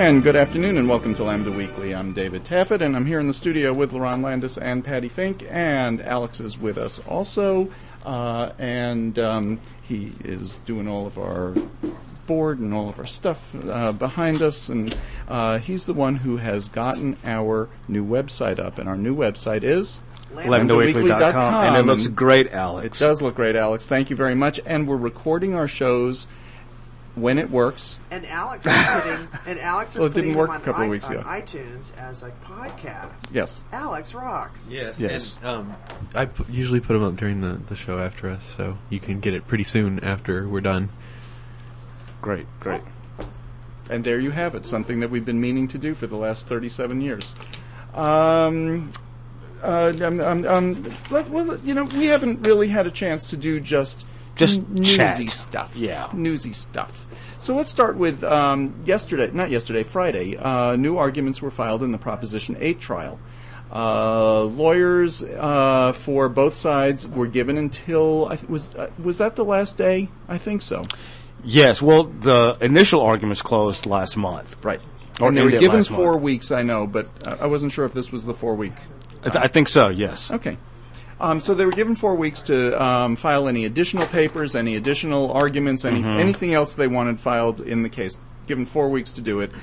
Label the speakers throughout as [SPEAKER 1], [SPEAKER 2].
[SPEAKER 1] And good afternoon and welcome to Lambda Weekly. I'm David Taffet and I'm here in the studio with LaRon Landis and Patty Fink, and Alex is with us also, and he is doing all of our board and all of our stuff behind us, and he's the one who has gotten our new website up, and our new website is
[SPEAKER 2] LambdaWeekly.com, and it looks great, Alex.
[SPEAKER 1] It does look great, Alex. Thank you very much. And we're recording our shows when it works.
[SPEAKER 3] And Alex is putting, them on iTunes as a podcast.
[SPEAKER 1] Yes.
[SPEAKER 3] Alex rocks.
[SPEAKER 4] Yes. And I usually put them up during the show after us, so you can get it pretty soon after we're done.
[SPEAKER 1] Great. And there you have it, something that we've been meaning to do for the last 37 years. We haven't really had a chance to do just newsy stuff. Yeah. Newsy stuff. So let's start with Friday. New arguments were filed in the Proposition 8 trial. Lawyers for both sides were given until, was that the last day? I think so.
[SPEAKER 2] Yes. Well, the initial arguments closed last month.
[SPEAKER 1] Right. And they were given 4 weeks, I know, but I wasn't sure if this was the 4 week.
[SPEAKER 2] I think so, yes.
[SPEAKER 1] Okay. So they were given 4 weeks to file any additional papers, any additional arguments, anything else they wanted filed in the case. Given 4 weeks to do it.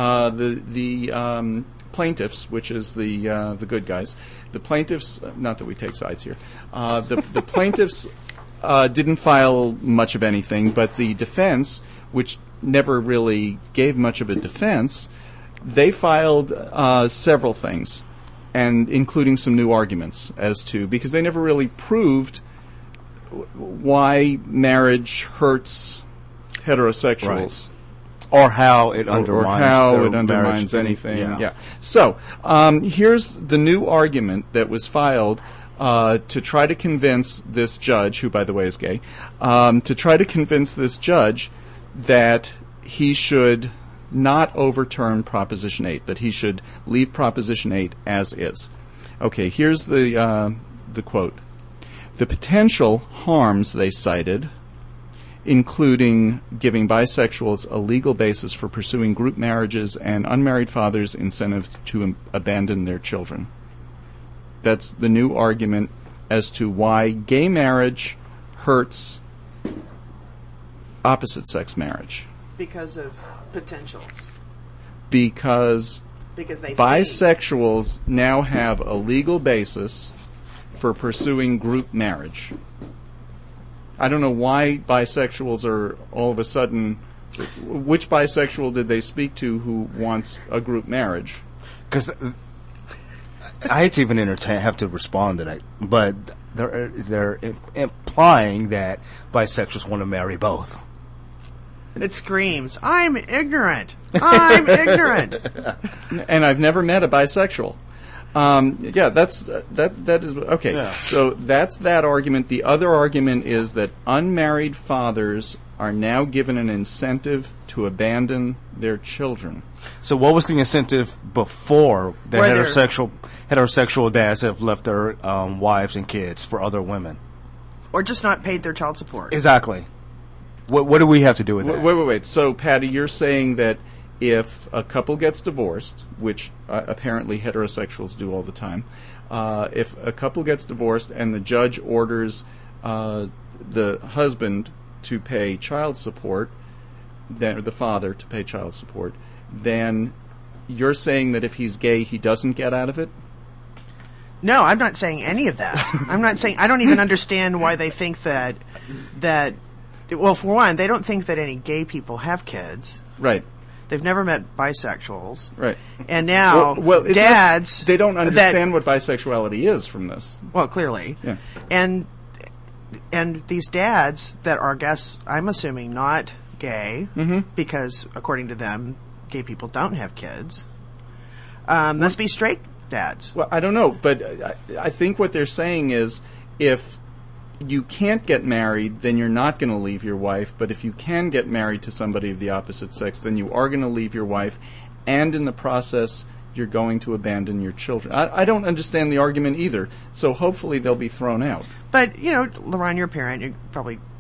[SPEAKER 1] The plaintiffs, which is the good guys, the plaintiffs, not that we take sides here, the plaintiffs didn't file much of anything, but the defense, which never really gave much of a defense, they filed several things, and including some new arguments because they never really proved why marriage hurts heterosexuals.
[SPEAKER 2] Right. Or how it undermines
[SPEAKER 1] anything. Yeah. So here's the new argument that was filed to try to convince this judge, who by the way is gay, to try to convince this judge that he should not overturn Proposition 8, that he should leave Proposition 8 as is. Okay, here's the quote. The potential harms they cited, including giving bisexuals a legal basis for pursuing group marriages and unmarried fathers incentive to abandon their children. That's the new argument as to why gay marriage hurts opposite-sex marriage.
[SPEAKER 3] Because of potentials.
[SPEAKER 1] Because bisexuals now have a legal basis for pursuing group marriage. I don't know why bisexuals are all of a sudden... Which bisexual did they speak to who wants a group marriage?
[SPEAKER 2] Because I hate to even have to respond to that, but they're implying that bisexuals want to marry both.
[SPEAKER 3] It screams, I'm ignorant. I'm ignorant.
[SPEAKER 1] And I've never met a bisexual. That is okay. Yeah. So that's that argument. The other argument is that unmarried fathers are now given an incentive to abandon their children.
[SPEAKER 2] So what was the incentive before that heterosexual dads have left their wives and kids for other women?
[SPEAKER 3] Or just not paid their child support.
[SPEAKER 2] Exactly. What do we have to do with that?
[SPEAKER 1] Wait. So, Patty, you're saying that if a couple gets divorced, which apparently heterosexuals do all the time, if a couple gets divorced and the judge orders the husband to pay child support, or the father to pay child support, then you're saying that if he's gay, he doesn't get out of it?
[SPEAKER 3] No, I'm not saying any of that. I'm not saying... I don't even understand why they think that... Well, for one, they don't think that any gay people have kids.
[SPEAKER 1] Right.
[SPEAKER 3] They've never met bisexuals.
[SPEAKER 1] Right.
[SPEAKER 3] And now, dads...
[SPEAKER 1] They don't understand what bisexuality is from this.
[SPEAKER 3] Well, clearly.
[SPEAKER 1] Yeah.
[SPEAKER 3] And these dads that are, I'm assuming, not gay, because, according to them, gay people don't have kids, must be straight dads.
[SPEAKER 1] Well, I don't know, but I think what they're saying is if you can't get married, then you're not going to leave your wife. But if you can get married to somebody of the opposite sex, then you are going to leave your wife. And in the process, you're going to abandon your children. I don't understand the argument either. So hopefully they'll be thrown out.
[SPEAKER 3] But, LaRon, you're a parent. You probably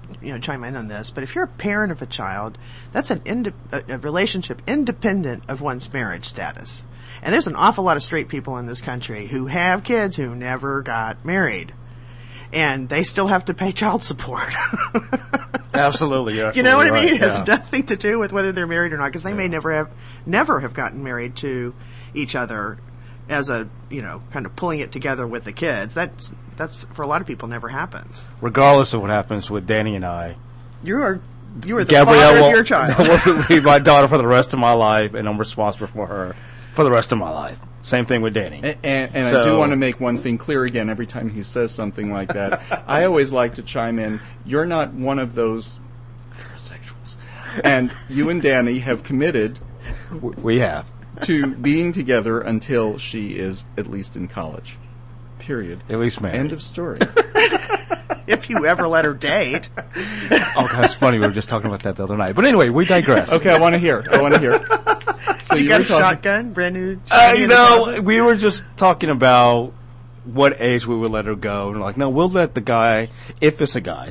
[SPEAKER 3] chime in on this, but if you're a parent of a child, that's a relationship independent of one's marriage status. And there's an awful lot of straight people in this country who have kids who never got married. And they still have to pay child support.
[SPEAKER 2] Absolutely,
[SPEAKER 3] you know what I mean?
[SPEAKER 2] Right.
[SPEAKER 3] It has
[SPEAKER 2] Yeah.
[SPEAKER 3] nothing to do with whether they're married or not, because they may never have gotten married to each other as a kind of pulling it together with the kids. That's for a lot of people never happens.
[SPEAKER 2] Regardless of what happens with Danny and I,
[SPEAKER 3] You are the
[SPEAKER 2] Gabrielle
[SPEAKER 3] father of
[SPEAKER 2] will,
[SPEAKER 3] your child.
[SPEAKER 2] will be my daughter for the rest of my life, and I'm responsible for her for the rest of my life. Same thing with Danny.
[SPEAKER 1] And I
[SPEAKER 2] So-
[SPEAKER 1] do want to make one thing clear again every time he says something like that. I always like to chime in, you're not one of those heterosexuals. And you and Danny have committed
[SPEAKER 2] We have.
[SPEAKER 1] to being together until she is at least in college. Period.
[SPEAKER 2] At least married.
[SPEAKER 1] End of story.
[SPEAKER 3] If you ever let her date.
[SPEAKER 2] Oh, that's funny. We were just talking about that the other night. But anyway, we digress.
[SPEAKER 1] Okay, I want to hear. So
[SPEAKER 3] You got
[SPEAKER 1] were
[SPEAKER 3] a
[SPEAKER 1] talking-
[SPEAKER 3] shotgun, brand new shotgun in the closet?
[SPEAKER 2] We were just talking about what age we would let her go. And like, no, we'll let the guy, if it's a guy,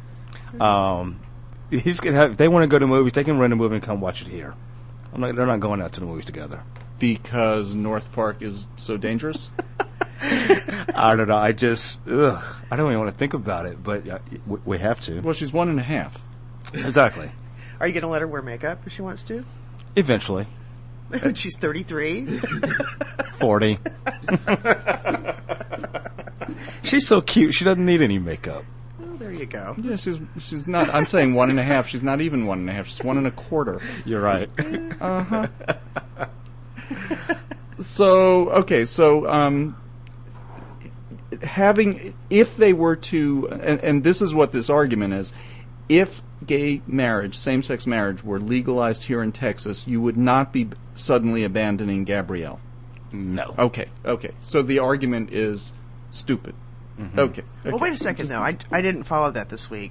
[SPEAKER 2] he's gonna have. If they want to go to movies, they can rent a movie and come watch it here. They're not going out to the movies together.
[SPEAKER 1] Because North Park is so dangerous?
[SPEAKER 2] I don't know. I don't even want to think about it, but we have to.
[SPEAKER 1] Well, she's 1.5.
[SPEAKER 2] Exactly.
[SPEAKER 3] Are you going to let her wear makeup if she wants to?
[SPEAKER 2] Eventually.
[SPEAKER 3] When she's 33?
[SPEAKER 2] 40. She's so cute. She doesn't need any makeup.
[SPEAKER 3] Well, there you go.
[SPEAKER 1] Yeah, she's not. I'm saying 1.5. She's not even 1.5. She's 1.25.
[SPEAKER 2] You're right.
[SPEAKER 1] So if they were to, and this is what this argument is, if gay marriage, same-sex marriage, were legalized here in Texas, you would not be suddenly abandoning Gabrielle.
[SPEAKER 2] No.
[SPEAKER 1] Okay. So the argument is stupid.
[SPEAKER 2] Mm-hmm.
[SPEAKER 1] Okay.
[SPEAKER 3] Well, wait a second, though. I didn't follow that this week.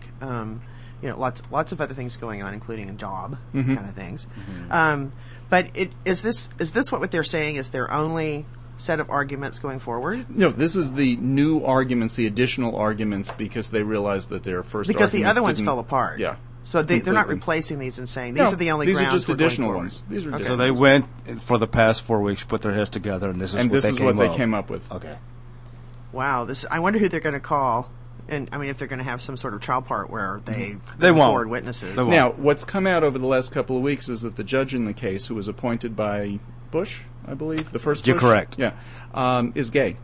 [SPEAKER 3] Lots of other things going on, including a job kind of things. But is this what they're saying is their only set of arguments going forward?
[SPEAKER 1] No, this is the new arguments, the additional arguments, because they realized that their first
[SPEAKER 3] Because the
[SPEAKER 1] arguments
[SPEAKER 3] other ones
[SPEAKER 1] didn't-
[SPEAKER 3] fell apart.
[SPEAKER 1] Yeah.
[SPEAKER 3] So they're not
[SPEAKER 1] Completely.
[SPEAKER 3] replacing these and saying these
[SPEAKER 1] No,
[SPEAKER 3] are the only
[SPEAKER 1] these are
[SPEAKER 3] grounds
[SPEAKER 1] just
[SPEAKER 3] we're going
[SPEAKER 1] additional
[SPEAKER 3] forward.
[SPEAKER 1] ones. These are
[SPEAKER 3] Okay.
[SPEAKER 2] So they went for the past 4 weeks, put their heads together, and this is what they came
[SPEAKER 1] up with.
[SPEAKER 2] Okay.
[SPEAKER 3] Wow, I wonder who they're going to call. And I mean, if they're going to have some sort of trial part where they
[SPEAKER 2] They won't.
[SPEAKER 3] forward witnesses.
[SPEAKER 2] They won't.
[SPEAKER 1] Now, what's come out over the last couple of weeks is that the judge in the case, who was appointed by Bush, I believe, the first
[SPEAKER 2] You're
[SPEAKER 1] Bush?
[SPEAKER 2] correct.
[SPEAKER 1] Yeah, is gay.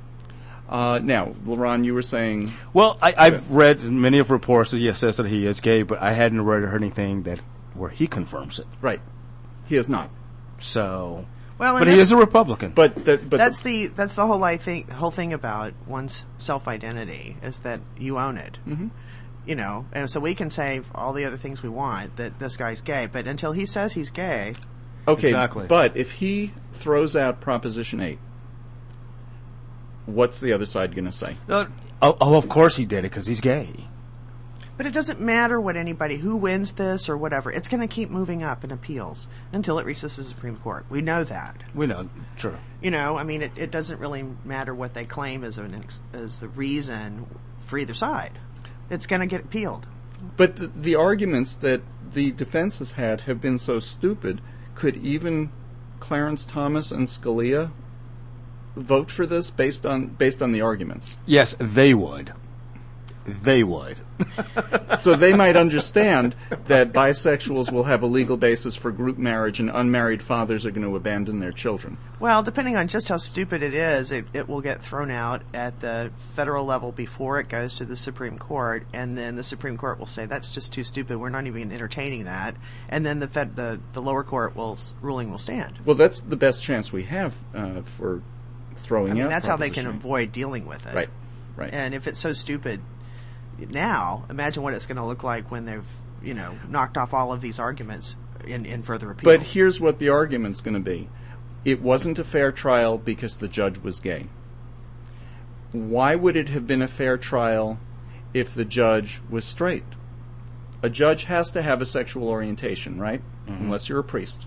[SPEAKER 1] Now, LaRon, you were saying...
[SPEAKER 2] Well, I've read many of reports that he says that he is gay, but I hadn't read or heard anything where he confirms it.
[SPEAKER 1] Right. He is not.
[SPEAKER 2] So,
[SPEAKER 3] Well, and
[SPEAKER 2] but he is a Republican.
[SPEAKER 1] But
[SPEAKER 3] that's the whole thing about one's self-identity is that you own it. Mm-hmm. And so we can say all the other things we want that this guy's gay, but until he says he's gay,
[SPEAKER 1] okay,
[SPEAKER 2] Exactly.
[SPEAKER 1] But if he throws out Proposition 8, what's the other side going to say?
[SPEAKER 2] of course he did it because he's gay.
[SPEAKER 3] but it doesn't matter who wins this or whatever. It's going to keep moving up in appeals until it reaches the Supreme Court. We know that.
[SPEAKER 2] We know, true.
[SPEAKER 3] I mean, it doesn't really matter what they claim as the reason for either side. It's going to get appealed.
[SPEAKER 1] But the arguments that the defense has had have been so stupid. Could even Clarence Thomas and Scalia vote for this based on the arguments?
[SPEAKER 2] Yes, they would. They would.
[SPEAKER 1] So they might understand that bisexuals will have a legal basis for group marriage and unmarried fathers are going to abandon their children.
[SPEAKER 3] Well, depending on just how stupid it is, it will get thrown out at the federal level before it goes to the Supreme Court, and then the Supreme Court will say, that's just too stupid, we're not even entertaining that, and then the lower court ruling will stand.
[SPEAKER 1] Well, that's the best chance we have for throwing out.
[SPEAKER 3] I mean, that's how they can
[SPEAKER 1] Proposition 8.
[SPEAKER 3] avoid dealing with it.
[SPEAKER 1] Right.
[SPEAKER 3] And if it's so stupid now, imagine what it's going to look like when they've, knocked off all of these arguments in further appeal.
[SPEAKER 1] But here's what the argument's going to be. It wasn't a fair trial because the judge was gay. Why would it have been a fair trial if the judge was straight? A judge has to have a sexual orientation, right? Mm-hmm. Unless you're a priest.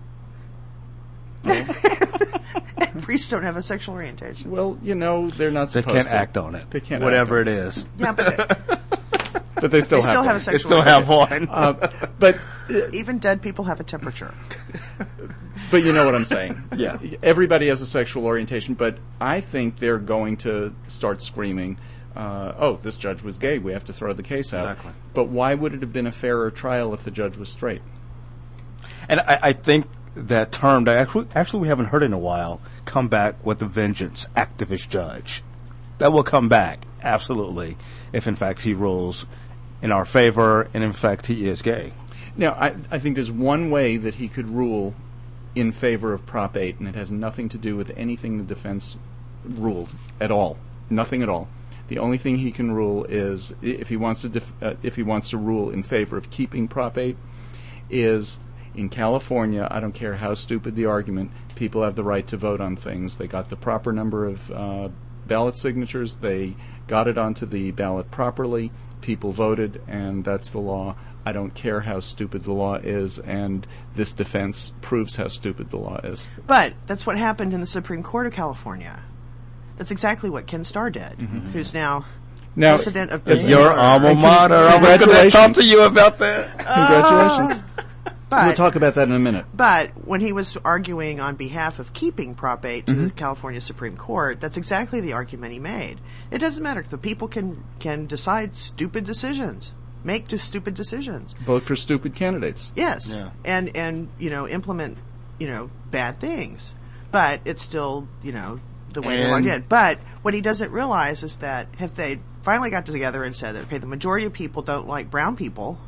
[SPEAKER 3] Priests don't have a sexual orientation.
[SPEAKER 1] Well, they're not
[SPEAKER 2] They
[SPEAKER 1] supposed
[SPEAKER 2] can't
[SPEAKER 1] to.
[SPEAKER 2] act on it.
[SPEAKER 1] They can't
[SPEAKER 2] Whatever
[SPEAKER 1] act
[SPEAKER 2] it is.
[SPEAKER 3] Yeah, but
[SPEAKER 1] but they still
[SPEAKER 3] They
[SPEAKER 1] have
[SPEAKER 3] still
[SPEAKER 1] one.
[SPEAKER 3] have a
[SPEAKER 2] They
[SPEAKER 3] sexual
[SPEAKER 2] still have
[SPEAKER 3] organ.
[SPEAKER 2] one.
[SPEAKER 1] But
[SPEAKER 3] Even dead people have a temperature.
[SPEAKER 1] but you know what I'm saying.
[SPEAKER 2] Yeah.
[SPEAKER 1] Everybody has a sexual orientation, but I think they're going to start screaming, "Oh, this judge was gay. We have to throw the case out."
[SPEAKER 2] Exactly.
[SPEAKER 1] But why would it have been a fairer trial if the judge was straight?
[SPEAKER 2] And I think that term that actually we haven't heard in a while, come back with a vengeance, activist judge. That will come back, absolutely, if in fact he rules in our favor and in fact he is gay.
[SPEAKER 1] Now, I think there's one way that he could rule in favor of Prop 8, and it has nothing to do with anything the defense ruled at all. Nothing at all. The only thing he can rule is, if he wants to rule in favor of keeping Prop 8, is in California, I don't care how stupid the argument, people have the right to vote on things. They got the proper number of ballot signatures. They got it onto the ballot properly. People voted, and that's the law. I don't care how stupid the law is, and this defense proves how stupid the law is.
[SPEAKER 3] But that's what happened in the Supreme Court of California. That's exactly what Ken Starr did, who's now president of
[SPEAKER 2] It's
[SPEAKER 3] Baylor.
[SPEAKER 2] your alma mater. I'm going to
[SPEAKER 1] Congratulations.
[SPEAKER 2] talk to you about that.
[SPEAKER 1] Congratulations.
[SPEAKER 3] But,
[SPEAKER 1] We'll talk about that in a minute.
[SPEAKER 3] But when he was arguing on behalf of keeping Prop 8 to the California Supreme Court, that's exactly the argument he made. It doesn't matter. The people can decide stupid decisions, make just stupid decisions.
[SPEAKER 1] Vote for stupid candidates.
[SPEAKER 3] Yes,
[SPEAKER 2] Yeah.
[SPEAKER 3] and implement bad things, but it's still the way the law
[SPEAKER 2] And-
[SPEAKER 3] did. But what he doesn't realize is that if they finally got together and said that, okay, the majority of people don't like brown people,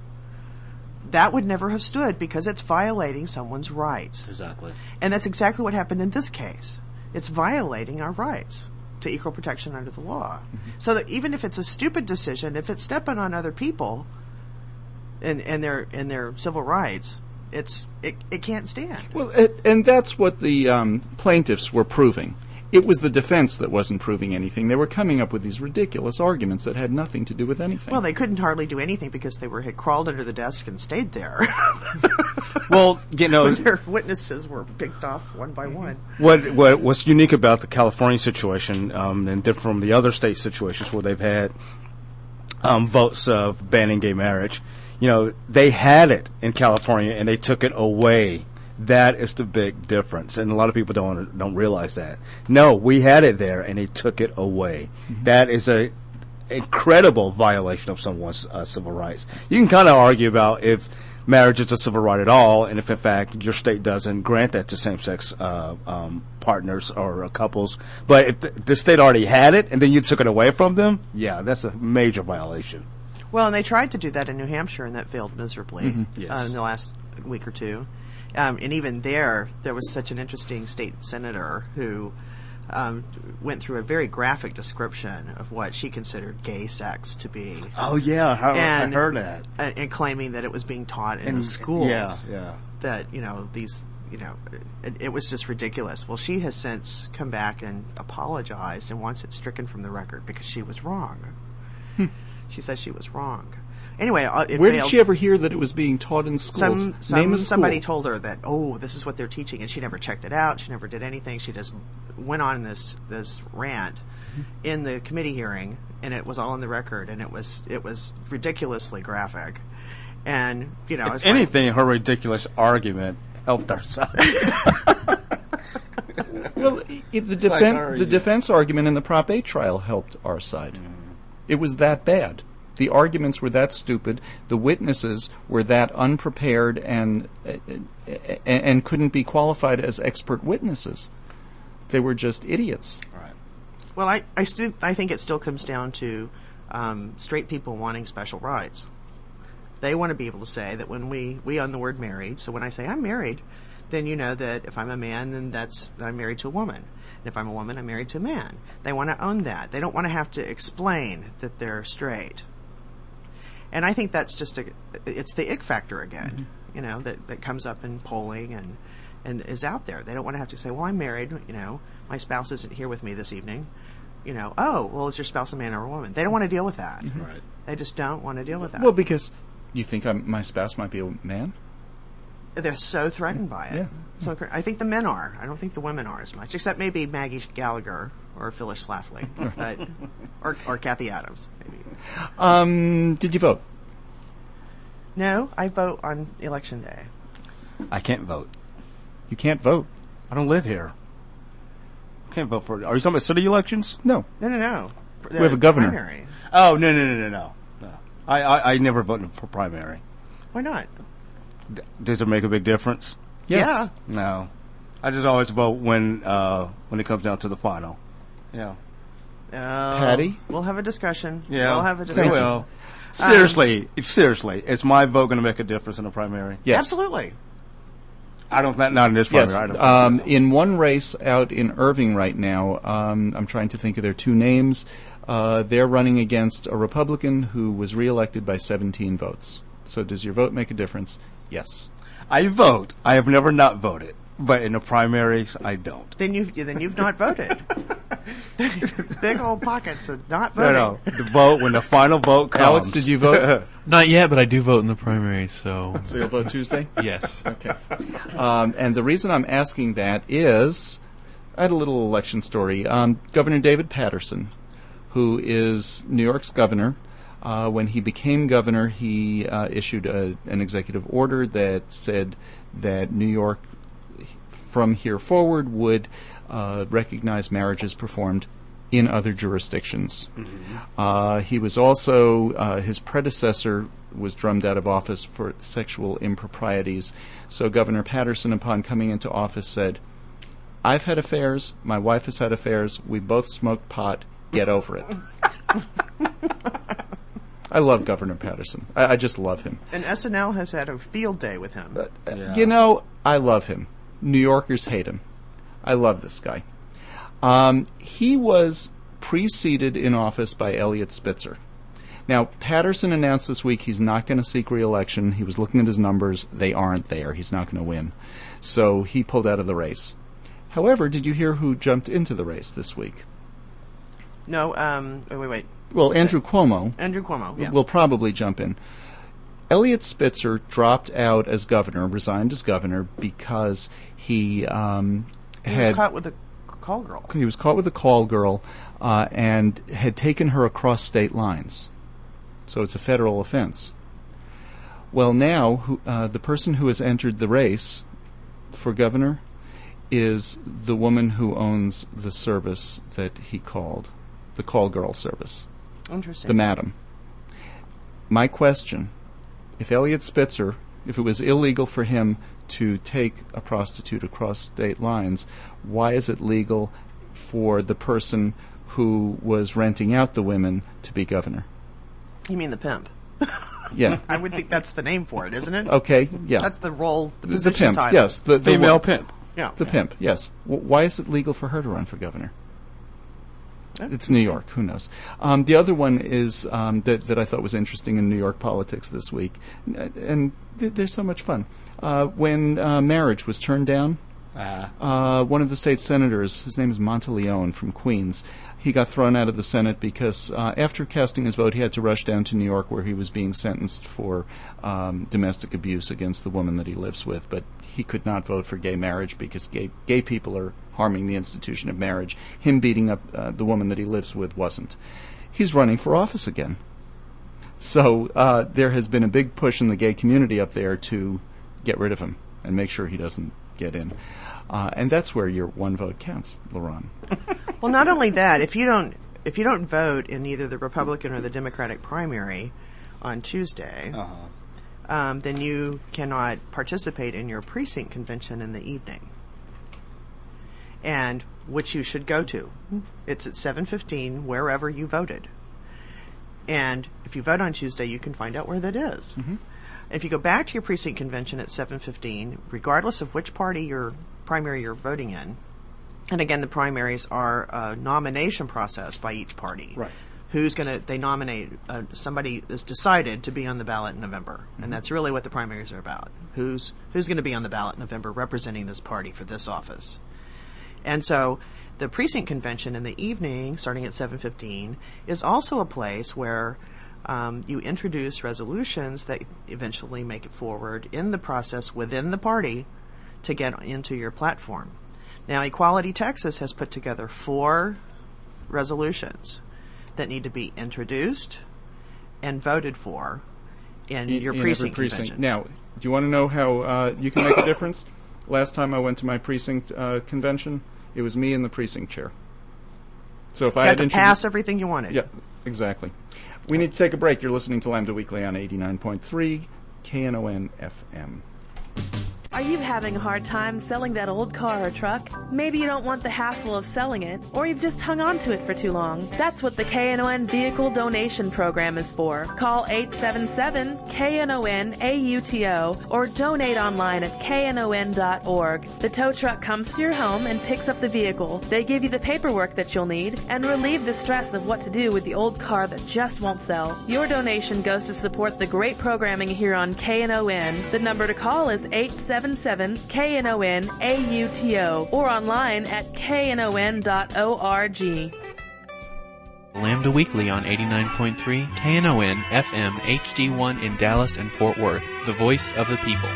[SPEAKER 3] that would never have stood because it's violating someone's rights.
[SPEAKER 2] Exactly.
[SPEAKER 3] And that's exactly what happened in this case. It's violating our rights to equal protection under the law. So that even if it's a stupid decision, if it's stepping on other people and their civil rights, it can't stand.
[SPEAKER 1] Well, and that's what the plaintiffs were proving. It was the defense that wasn't proving anything. They were coming up with these ridiculous arguments that had nothing to do with anything.
[SPEAKER 3] Well, they couldn't hardly do anything because they had crawled under the desk and stayed there.
[SPEAKER 2] Well,
[SPEAKER 3] Their witnesses were picked off one by one.
[SPEAKER 2] what's unique about the California situation and different from the other state situations where they've had votes of banning gay marriage, they had it in California and they took it away. That is the big difference, and a lot of people don't realize that. No, we had it there, and they took it away. That is a incredible violation of someone's civil rights. You can kind of argue about if marriage is a civil right at all, and if in fact your state doesn't grant that to same-sex partners or couples. But if the state already had it, and then you took it away from them, yeah, that's a major violation.
[SPEAKER 3] Well, and they tried to do that in New Hampshire, and that failed miserably
[SPEAKER 2] Yes.
[SPEAKER 3] in the last week or two. And even there was such an interesting state senator who went through a very graphic description of what she considered gay sex to be.
[SPEAKER 2] Oh yeah, I heard that.
[SPEAKER 3] And claiming that it was being taught in the schools.
[SPEAKER 2] Yeah.
[SPEAKER 3] That, it was just ridiculous. Well, she has since come back and apologized and wants it stricken from the record because she was wrong. She says she was wrong. Anyway,
[SPEAKER 1] where did she ever hear that it was being taught in schools? Name a school.
[SPEAKER 3] Somebody told her that, this is what they're teaching, and she never checked it out. She never did anything. She just went on this rant in the committee hearing, and it was all on the record, and it was ridiculously graphic. And
[SPEAKER 2] If anything, her ridiculous argument helped our side.
[SPEAKER 1] Well, the defense argument in the Prop 8 trial helped our side. It was that bad. The arguments were that stupid. The witnesses were that unprepared and couldn't be qualified as expert witnesses. They were just idiots.
[SPEAKER 2] Right.
[SPEAKER 3] Well, I think it still comes down to straight people wanting special rights. They want to be able to say that when we own the word married, so when I say I'm married, then you know that if I'm a man, then that I'm married to a woman. And if I'm a woman, I'm married to a man. They want to own that. They don't want to have to explain that they're straight. And I think that's it's the ick factor again, that comes up in polling and is out there. They don't want to have to say, well, I'm married, my spouse isn't here with me this evening. Is your spouse a man or a woman? They don't want to deal with that.
[SPEAKER 2] Right.
[SPEAKER 3] They just don't want to deal with that.
[SPEAKER 1] Well, because you think my spouse might be a man?
[SPEAKER 3] They're so threatened by it.
[SPEAKER 1] Yeah.
[SPEAKER 3] So I think the men are. I don't think the women are as much, except maybe Maggie Gallagher or Phyllis Schlafly, but or Kathy Adams, maybe.
[SPEAKER 1] Did you vote?
[SPEAKER 3] No, I vote on Election Day.
[SPEAKER 2] I can't vote.
[SPEAKER 1] You can't vote.
[SPEAKER 2] I don't live here. I can't vote for it. Are you talking about city elections?
[SPEAKER 1] No.
[SPEAKER 3] No.
[SPEAKER 1] We have a governor.
[SPEAKER 3] Primary.
[SPEAKER 2] Oh, no. I never voted for primary.
[SPEAKER 3] Why not?
[SPEAKER 2] Does it make a big difference?
[SPEAKER 1] Yes.
[SPEAKER 2] No. I just always vote when it comes down to the final. Yeah.
[SPEAKER 1] Patty?
[SPEAKER 3] We'll have a discussion.
[SPEAKER 2] Yeah.
[SPEAKER 3] We'll have a discussion.
[SPEAKER 2] Well, seriously, is my vote going to make a difference in the primary?
[SPEAKER 1] Yes.
[SPEAKER 3] Absolutely.
[SPEAKER 2] I don't. Not in this primary.
[SPEAKER 1] Yes.
[SPEAKER 2] I don't think so.
[SPEAKER 1] In one race out in Irving right now, I'm trying to think of their two names. They're running against a Republican who was reelected by 17 votes. So does your vote make a difference? Yes.
[SPEAKER 2] I vote. I have never not voted, but in the primaries, I don't.
[SPEAKER 3] Then you've not voted. Big old pockets of not voting.
[SPEAKER 2] No. The vote when the final vote comes.
[SPEAKER 1] Alex, did you vote?
[SPEAKER 4] Not yet, but I do vote in the primaries, so...
[SPEAKER 1] So you'll vote Tuesday?
[SPEAKER 4] Yes.
[SPEAKER 1] Okay. And the reason I'm asking that is, I had a little election story. Governor David Paterson, who is New York's governor, when he became governor, he issued an executive order that said that New York, from here forward, would recognize marriages performed in other jurisdictions. Mm-hmm. He was also, his predecessor was drummed out of office for sexual improprieties. So Governor Paterson, upon coming into office, said, I've had affairs, my wife has had affairs, we both smoke pot, get over it. I love Governor Paterson. I just love him.
[SPEAKER 3] And SNL has had a field day with him.
[SPEAKER 2] Yeah.
[SPEAKER 1] You know, I love him. New Yorkers hate him. I love this guy. He was preceded in office by Eliot Spitzer. Now, Paterson announced this week he's not going to seek re-election. He was looking at his numbers. They aren't there. He's not going to win. So he pulled out of the race. However, did you hear who jumped into the race this week?
[SPEAKER 3] No, wait.
[SPEAKER 1] Well, Andrew Cuomo.
[SPEAKER 3] Andrew Cuomo, yeah.
[SPEAKER 1] Will probably jump in. Eliot Spitzer dropped out as governor, resigned as governor, because he
[SPEAKER 3] He was caught with a call girl.
[SPEAKER 1] He was caught with a call girl and had taken her across state lines. So it's a federal offense. Well, now the person who has entered the race for governor is the woman who owns the service that he called, the call girl service.
[SPEAKER 3] Interesting.
[SPEAKER 1] The madam. My question, if Eliot Spitzer, if it was illegal for him to take a prostitute across state lines, why is it legal for the person who was renting out the women to be governor?
[SPEAKER 3] You mean the pimp?
[SPEAKER 1] Yeah.
[SPEAKER 3] I would think that's the name for it, isn't it?
[SPEAKER 1] Okay, yeah.
[SPEAKER 3] That's the role, the
[SPEAKER 1] The
[SPEAKER 3] position
[SPEAKER 1] pimp,
[SPEAKER 3] title.
[SPEAKER 1] yes. The
[SPEAKER 2] Female pimp.
[SPEAKER 3] Yeah.
[SPEAKER 1] The pimp, yes. Why is it legal for her to run for governor? It's New York. Who knows? The other one is that I thought was interesting in New York politics this week, and they're so much fun. When marriage was turned down, one of the state senators, his name is Monteleone from Queens, he got thrown out of the Senate because after casting his vote, he had to rush down to New York where he was being sentenced for domestic abuse against the woman that he lives with. But he could not vote for gay marriage because gay people are harming the institution of marriage. Him beating up the woman that he lives with wasn't. He's running for office again. So there has been a big push in the gay community up there to get rid of him and make sure he doesn't get in. And that's where your one vote counts, LaRon.
[SPEAKER 3] Well, not only that, if you don't vote in either the Republican or the Democratic primary on Tuesday, then you cannot participate in your precinct convention in the evening, and which you should go to. It's at 7:15 wherever you voted. And if you vote on Tuesday, you can find out where that is. Mm-hmm. If you go back to your precinct convention at 7:15, regardless of which party primary you're voting in, and again, the primaries are a nomination process by each party.
[SPEAKER 1] Right.
[SPEAKER 3] They nominate somebody is decided to be on the ballot in November, and that's really what the primaries are about. Who's going to be on the ballot in November representing this party for this office? And so the precinct convention in the evening, starting at 7:15, is also a place where you introduce resolutions that eventually make it forward in the process within the party to get into your platform. Now, Equality Texas has put together 4 resolutions that need to be introduced, and voted for in your
[SPEAKER 1] in
[SPEAKER 3] precinct
[SPEAKER 1] every precinct.
[SPEAKER 3] convention.
[SPEAKER 1] Now, do you want to know how you can make a difference? Last time I went to my precinct convention, it was me and the precinct chair. So if
[SPEAKER 3] You
[SPEAKER 1] I
[SPEAKER 3] had
[SPEAKER 1] had
[SPEAKER 3] to pass everything you wanted.
[SPEAKER 1] Yeah, exactly. We need to take a break. You're listening to Lambda Weekly on 89.3 KNON FM.
[SPEAKER 5] Are you having a hard time selling that old car or truck? Maybe you don't want the hassle of selling it, or you've just hung on to it for too long. That's what the KNON Vehicle Donation Program is for. Call 877-KNON-AUTO or donate online at KNON.org. The tow truck comes to your home and picks up the vehicle. They give you the paperwork that you'll need and relieve the stress of what to do with the old car that just won't sell. Your donation goes to support the great programming here on KNON. The number to call is 877-KNON-AUTO or online at KNON.org.
[SPEAKER 6] Lambda Weekly on 89.3 KNON FM HD1 in Dallas and Fort Worth, the voice of the people.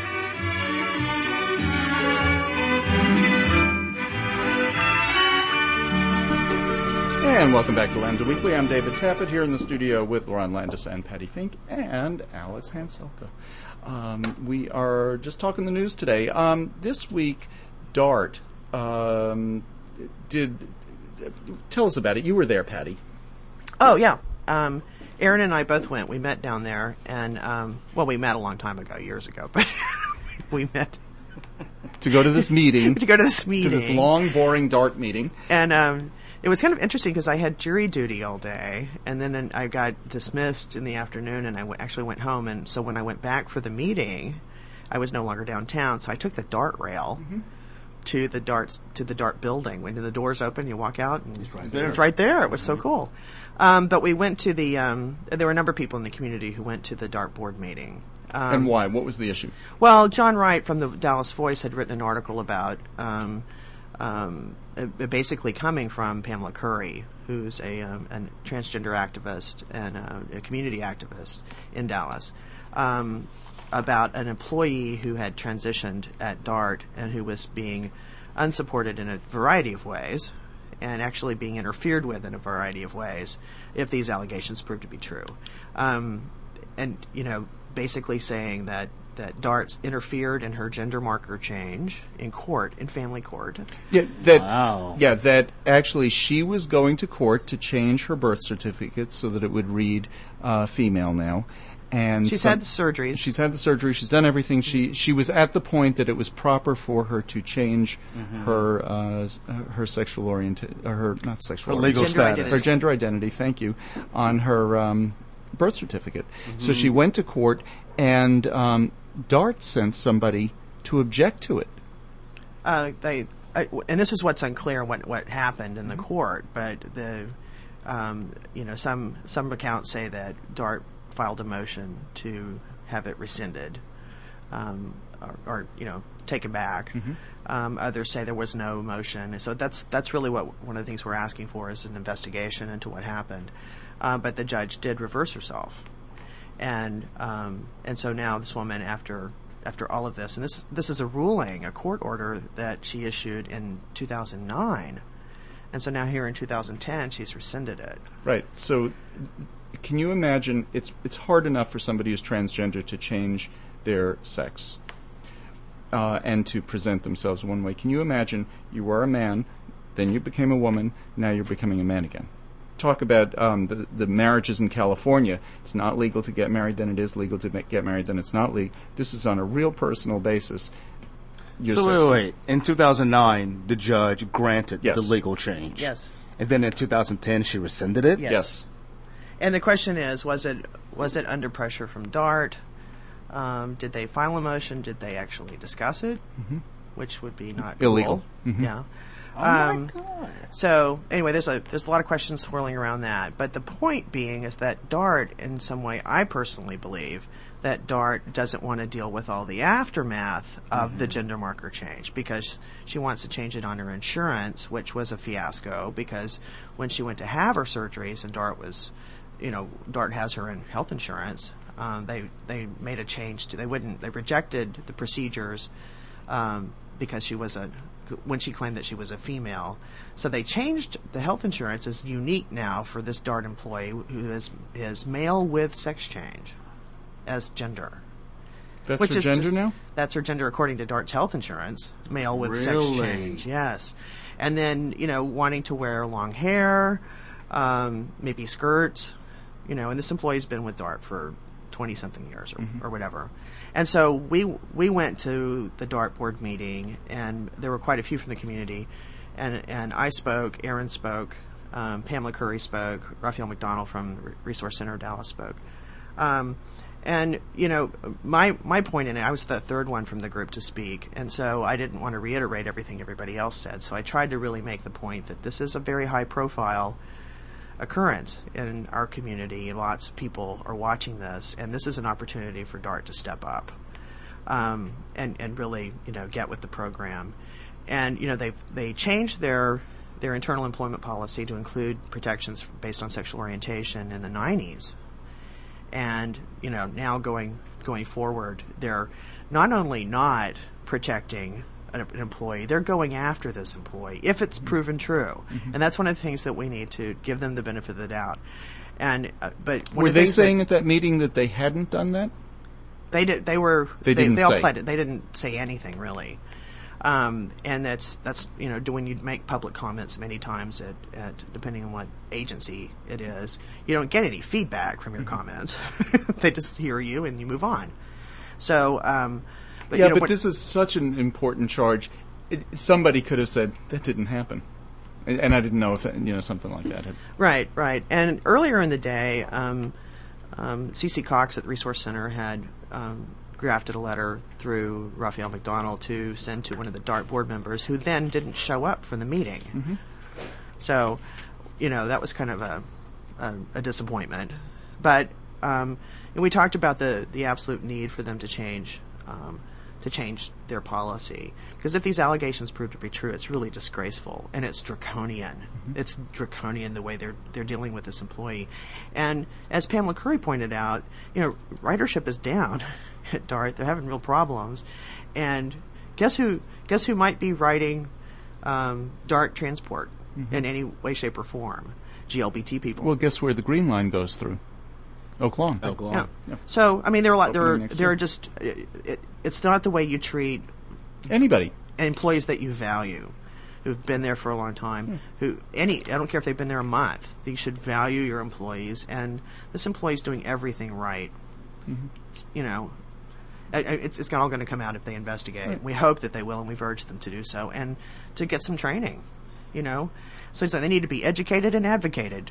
[SPEAKER 1] And welcome back to Lambda Weekly. I'm David Taffet here in the studio with Lauren Landis and Patty Fink and Alex Hanselka. We are just talking the news today. This week, DART did... Tell us about it. You were there, Patty.
[SPEAKER 3] Oh, yeah. Aaron and I both went. We met down there. And, we met a long time ago, years ago. But we met...
[SPEAKER 1] To go to this meeting.
[SPEAKER 3] To go to this meeting.
[SPEAKER 1] To this long, boring DART meeting.
[SPEAKER 3] And it was kind of interesting because I had jury duty all day, and then I got dismissed in the afternoon, and I actually went home. And so when I went back for the meeting, I was no longer downtown, so I took the DART rail to the DART building. When the doors open, you walk out, and it's right there. It was so cool. But we went to the. There were a number of people in the community who went to the DART board meeting.
[SPEAKER 1] And why? What was the issue?
[SPEAKER 3] Well, John Wright from the Dallas Voice had written an article about. Basically coming from Pamela Curry, who's a transgender activist and a community activist in Dallas, about an employee who had transitioned at DART and who was being unsupported in a variety of ways and actually being interfered with in a variety of ways if these allegations proved to be true. Basically saying that DART interfered in her gender marker change in family court.
[SPEAKER 1] Yeah, that actually she was going to court to change her birth certificate so that it would read female now. And
[SPEAKER 3] she's had the surgeries.
[SPEAKER 1] She's had the surgery. She's done everything. She was at the point that it was proper for her to change her sexual orientation, her
[SPEAKER 2] legal status,
[SPEAKER 1] her gender identity. Thank you, on her birth certificate. So she went to court, and DART sent somebody to object to it.
[SPEAKER 3] And this is what's unclear what happened in the court, but some accounts say that DART filed a motion to have it rescinded, or taken back. Others say there was no motion, so that's really what one of the things we're asking for is an investigation into what happened. But the judge did reverse herself, and so now this woman, after all of this, and this is a ruling, a court order that she issued in 2009, and so now here in 2010 she's rescinded it.
[SPEAKER 1] Right. So, can you imagine? It's hard enough for somebody who's transgender to change their sex and to present themselves one way. Can you imagine you were a man, then you became a woman, now you're becoming a man again? Talk about the marriages in California. It's not legal to get married, then it is legal to get married, then it's not legal. This is on a real personal basis.
[SPEAKER 2] Wait. In 2009, the judge granted
[SPEAKER 1] Yes.
[SPEAKER 2] the legal change.
[SPEAKER 3] Yes.
[SPEAKER 2] And then in 2010, she rescinded it?
[SPEAKER 1] Yes.
[SPEAKER 3] And the question is, was it under pressure from DART? Did they file a motion? Did they actually discuss it? Which would be not
[SPEAKER 1] illegal.
[SPEAKER 3] Cool. Yeah.
[SPEAKER 2] Oh my God.
[SPEAKER 3] So anyway, there's a lot of questions swirling around that. But the point being is that DART, in some way, I personally believe that DART doesn't want to deal with all the aftermath of the gender marker change because she wants to change it on her insurance, which was a fiasco because when she went to have her surgeries and DART has her in health insurance, they made a change they rejected the procedures because she was a when she claimed that she was a female. So they changed the health insurance is unique now for this DART employee who is male with sex change as gender.
[SPEAKER 1] That's
[SPEAKER 3] Which
[SPEAKER 1] her
[SPEAKER 3] is
[SPEAKER 1] gender
[SPEAKER 3] just-
[SPEAKER 1] now?
[SPEAKER 3] That's her gender according to DART's health insurance, male with sex
[SPEAKER 1] Really?
[SPEAKER 3] change. Yes. And then, wanting to wear long hair, maybe skirts, and this employee's been with DART for 20-something years or whatever. And so we went to the DART board meeting, and there were quite a few from the community. And I spoke, Aaron spoke, Pamela Curry spoke, Raphael McDonald from Resource Center Dallas spoke. And, my point in it, I was the third one from the group to speak, and so I didn't want to reiterate everything everybody else said. So I tried to really make the point that this is a very high-profile occurrence in our community. Lots of people are watching this, and this is an opportunity for DART to step up and really, get with the program. And, they changed their internal employment policy to include protections based on sexual orientation in the 90s. And, now going forward, they're not only not protecting an employee, they're going after this employee if it's proven true. And that's one of the things that we need to give them the benefit of the doubt. And but one
[SPEAKER 1] Were
[SPEAKER 3] of the
[SPEAKER 1] they
[SPEAKER 3] things
[SPEAKER 1] saying at that meeting that they hadn't done that?
[SPEAKER 3] they did? They were.
[SPEAKER 1] They didn't
[SPEAKER 3] all
[SPEAKER 1] say.
[SPEAKER 3] pled it. They didn't say anything really. And that's when you make public comments many times at depending on what agency it is, you don't get any feedback from your comments. They just hear you and you move on. So,
[SPEAKER 1] but this is such an important charge. Somebody could have said that didn't happen, and I didn't know if something like that had.
[SPEAKER 3] Right. And earlier in the day, CC Cox at the Resource Center had drafted a letter through Raphael McDonald to send to one of the DART board members who then didn't show up for the meeting. So, that was kind of a disappointment. But and we talked about the absolute need for them to change their policy, because if these allegations prove to be true, it's really disgraceful and it's draconian. It's draconian the way they're dealing with this employee. And as Pamela Curry pointed out, ridership is down at DART. They're having real problems. And guess who might be riding DART transport in any way, shape, or form? GLBT people.
[SPEAKER 1] Well, guess where the green line goes through? Oak Lawn.
[SPEAKER 3] Yeah. So, I mean, there are a lot.
[SPEAKER 1] Opening next
[SPEAKER 3] There are
[SPEAKER 1] year.
[SPEAKER 3] just. It's not the way you treat
[SPEAKER 1] Anybody.
[SPEAKER 3] employees that you value, who've been there for a long time. I don't care if they've been there a month. You should value your employees, and this employee's doing everything right. It's, it's all going to come out if they investigate.
[SPEAKER 1] Right.
[SPEAKER 3] We hope that they will, and we've urged them to do so, and to get some training. So it's like they need to be educated and advocated.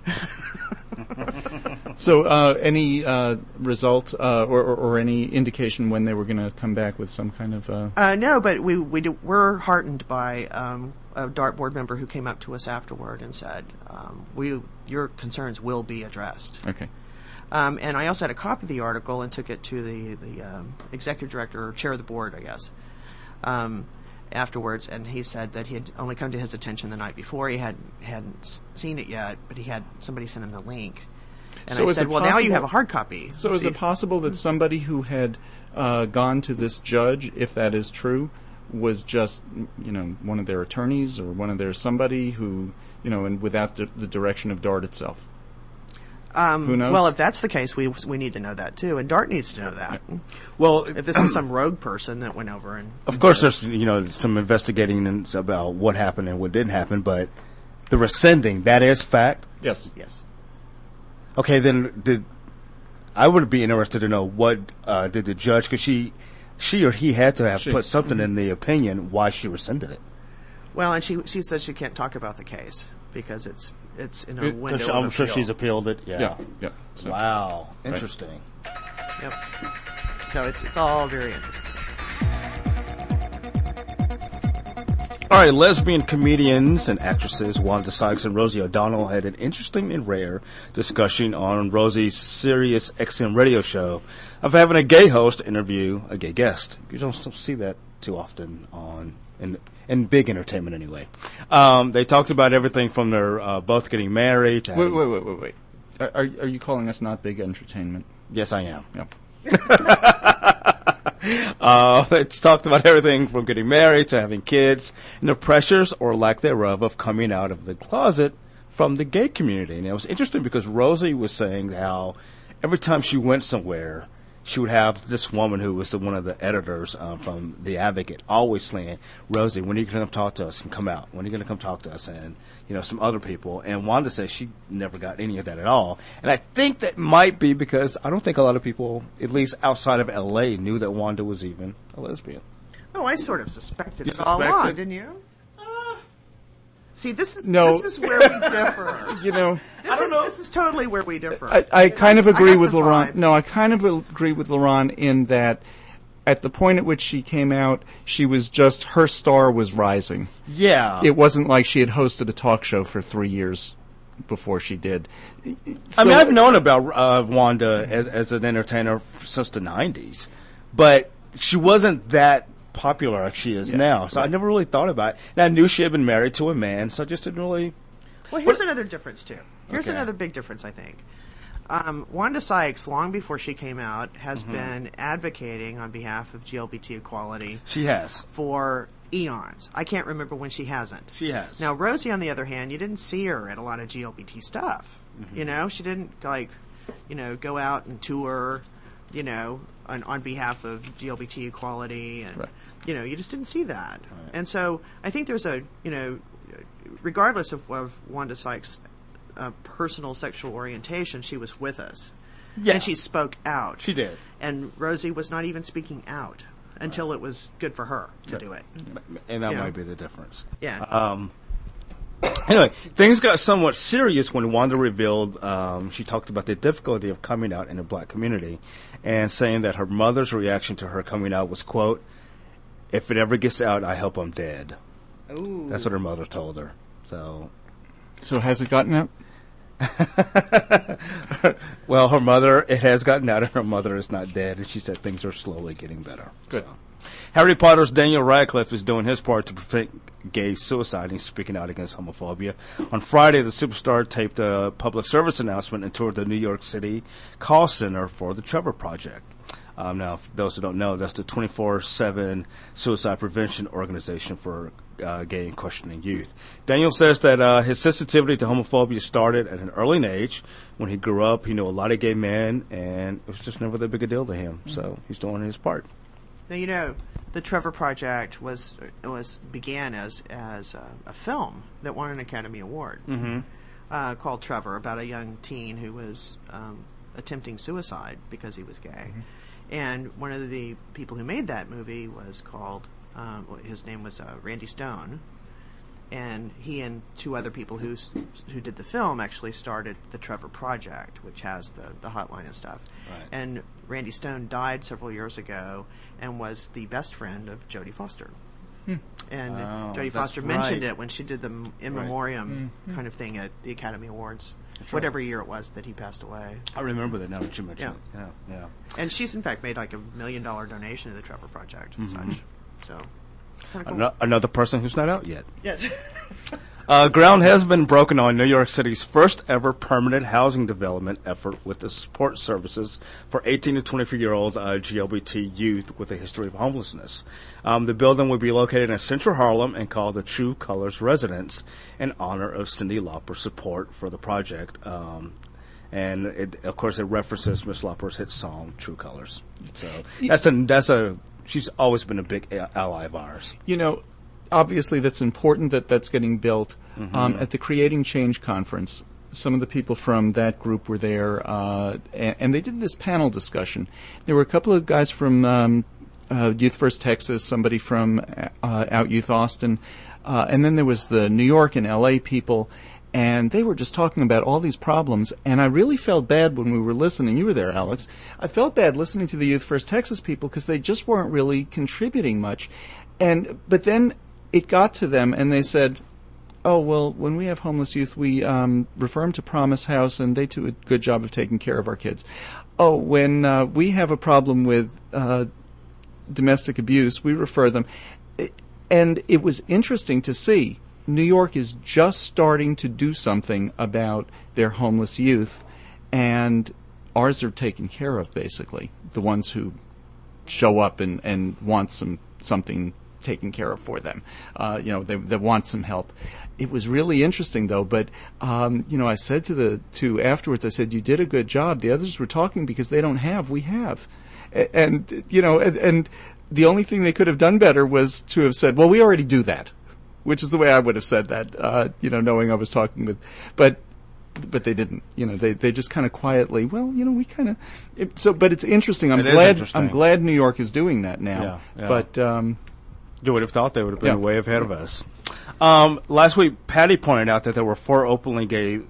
[SPEAKER 1] So, any result or any indication when they were going to come back with some kind of?
[SPEAKER 3] No, but we're heartened by a DART board member who came up to us afterward and said, "Your concerns will be addressed."
[SPEAKER 1] Okay.
[SPEAKER 3] And I also had a copy of the article and took it to the executive director or chair of the board, I guess, afterwards. And he said that he had only come to his attention the night before. He hadn't seen it yet, but he had somebody send him the link. And
[SPEAKER 1] So
[SPEAKER 3] I
[SPEAKER 1] is
[SPEAKER 3] said,
[SPEAKER 1] it
[SPEAKER 3] well, now you
[SPEAKER 1] possible-
[SPEAKER 3] have a hard copy.
[SPEAKER 1] So, is
[SPEAKER 3] See-
[SPEAKER 1] it possible that somebody who had gone to this judge, if that is true, was just one of their attorneys or one of their somebody who and without the direction of DART itself? Who knows?
[SPEAKER 3] Well, if that's the case, we need to know that too, and DART needs to know that.
[SPEAKER 2] Well,
[SPEAKER 3] If this was some rogue person that went over and
[SPEAKER 2] of course, there's some investigating about what happened and what didn't happen, but the rescinding, that is fact.
[SPEAKER 1] Yes.
[SPEAKER 3] yes,
[SPEAKER 2] Okay, then I would be interested to know what did the judge, because she or he had to have put something in the opinion why she rescinded it.
[SPEAKER 3] well, and she said she can't talk about the case because it's in a window.
[SPEAKER 2] I'm
[SPEAKER 3] of
[SPEAKER 2] sure
[SPEAKER 3] appeal.
[SPEAKER 2] she's appealed it.
[SPEAKER 1] Yeah. Yeah. So,
[SPEAKER 2] Wow, interesting.
[SPEAKER 3] Yep. So it's all very interesting.
[SPEAKER 2] All right, lesbian comedians and actresses Wanda Sykes and Rosie O'Donnell had an interesting and rare discussion on Rosie's Sirius XM radio show of having a gay host interview a gay guest. You don't see that too often in big entertainment anyway. They talked about everything from their both getting married to having,
[SPEAKER 1] wait. Are you calling us not big entertainment?
[SPEAKER 2] Yes, I am.
[SPEAKER 1] Yep.
[SPEAKER 2] It's talked about everything from getting married to having kids and the pressures or lack thereof of coming out of the closet from the gay community. And it was interesting because Rosie was saying how every time she went somewhere, she would have this woman who was one of the editors from The Advocate always saying, Rosie, when are you going to come talk to us and come out? When are you going to come talk to us? And, you know, some other people. And Wanda says she never got any of that at all. And I think that might be because I don't think a lot of people, at least outside of L.A., knew that Wanda was even a lesbian.
[SPEAKER 3] Oh, I sort of suspected
[SPEAKER 2] You
[SPEAKER 3] it all
[SPEAKER 2] suspected?
[SPEAKER 3] along, didn't you? See, this is
[SPEAKER 1] No.
[SPEAKER 3] this is where we differ.
[SPEAKER 1] You know,
[SPEAKER 3] This is totally where we differ.
[SPEAKER 1] I kind of agree
[SPEAKER 3] got
[SPEAKER 1] with
[SPEAKER 3] the
[SPEAKER 1] Laurent.
[SPEAKER 3] vibe.
[SPEAKER 1] No, I kind of agree with Laurent in that at the point at which she came out, she was just, her star was rising.
[SPEAKER 2] Yeah.
[SPEAKER 1] It wasn't like she had hosted a talk show for 3 years before she did.
[SPEAKER 2] I mean, I've known about Wanda as an entertainer since the 90s, but she wasn't that popular like she is now, so I never really thought about it. And I knew she had been married to a man, so I just didn't really...
[SPEAKER 3] Well, here's another difference, too. Here's
[SPEAKER 2] Okay.
[SPEAKER 3] another big difference, I think. Wanda Sykes, long before she came out, has been advocating on behalf of GLBT equality
[SPEAKER 2] She has.
[SPEAKER 3] for eons. I can't remember when she hasn't.
[SPEAKER 2] She has.
[SPEAKER 3] Now, Rosie, on the other hand, you didn't see her at a lot of GLBT stuff. You know, she didn't, like, you know, go out and tour, you know, on behalf of GLBT equality. And, you know, you just didn't see that. Right. And so I think there's a, you know, regardless of Wanda Sykes' personal sexual orientation, she was with us.
[SPEAKER 2] Yeah.
[SPEAKER 3] And she spoke out.
[SPEAKER 2] She did.
[SPEAKER 3] And Rosie was not even speaking out until it was good for her to do it.
[SPEAKER 2] And that
[SPEAKER 3] You know.
[SPEAKER 2] might be the difference.
[SPEAKER 3] Yeah.
[SPEAKER 2] Anyway, things got somewhat serious when Wanda revealed she talked about the difficulty of coming out in the black community and saying that her mother's reaction to her coming out was, quote, if it ever gets out, I hope I'm dead.
[SPEAKER 3] Ooh.
[SPEAKER 2] That's what her mother told her. So
[SPEAKER 1] has it gotten out?
[SPEAKER 2] well, her mother, it has gotten out, and her mother is not dead, and she said things are slowly getting better.
[SPEAKER 1] Good.
[SPEAKER 2] So. Harry Potter's Daniel Radcliffe is doing his part to prevent gay suicide and speaking out against homophobia. On Friday, the superstar taped a public service announcement and toured the New York City call center for the Trevor Project. Now, for those who don't know, that's the 24/7 suicide prevention organization for gay and questioning youth. Daniel says that his sensitivity to homophobia started at an early age. When he grew up, he knew a lot of gay men, and it was just never that big a deal to him. So he's doing his part.
[SPEAKER 3] Now, you know, the Trevor Project began as a film that won an Academy Award called Trevor, about a young teen who was attempting suicide because he was gay. And one of the people who made that movie was called, his name was Randy Stone, and he and two other people who did the film actually started the Trevor Project, which has the hotline and stuff.
[SPEAKER 2] Right.
[SPEAKER 3] And Randy Stone died several years ago and was the best friend of Jodie Foster. And Jodie
[SPEAKER 2] that's
[SPEAKER 3] Foster mentioned
[SPEAKER 2] right.
[SPEAKER 3] it when she did the in memoriam kind of thing at the Academy Awards, whatever year it was that he passed away.
[SPEAKER 2] I remember that now that you mention
[SPEAKER 3] Yeah.
[SPEAKER 2] it. Yeah.
[SPEAKER 3] And she's in fact made like $1 million donation to the Trevor Project and such. So kinda cool.
[SPEAKER 2] Another person who's not out yet.
[SPEAKER 3] Yes.
[SPEAKER 2] Ground has been broken on New York City's first ever permanent housing development effort with the support services for 18 to 24-year-old GLBT youth with a history of homelessness. The building will be located in central Harlem and called the True Colors Residence in honor of Cyndi Lauper's support for the project. And of course, it references Miss Lauper's hit song "True Colors." So she's always been a big ally of ours.
[SPEAKER 1] You know, obviously that's important that that's getting built. At the Creating Change conference, some of the people from that group were there, and they did this panel discussion. There were a couple of guys from Youth First Texas, somebody from Out Youth Austin, and then there was the New York and L.A. people, and they were just talking about all these problems, and I really felt bad when we were listening. You were there, Alex. I felt bad listening to the Youth First Texas people because they just weren't really contributing much. But then it got to them, and they said, oh, well, when we have homeless youth, we refer them to Promise House, and they do a good job of taking care of our kids. Oh, when we have a problem with domestic abuse, we refer them. And it was interesting to see New York is just starting to do something about their homeless youth, and ours are taken care of, basically, the ones who show up and want something taken care of for them. They want some help. It was really interesting, though. But I said to the two afterwards, I said, "You did a good job. The others were talking because they don't have. We have." And the only thing they could have done better was to have said, "Well, we already do that," which is the way I would have said that, knowing I was talking with, but they didn't. They just kind of quietly, we kind of. But it's interesting. I'm glad New York is doing that now.
[SPEAKER 2] Yeah.
[SPEAKER 1] But
[SPEAKER 2] you would have thought they would have been way ahead of us. Last week, Patty pointed out that there were 4 open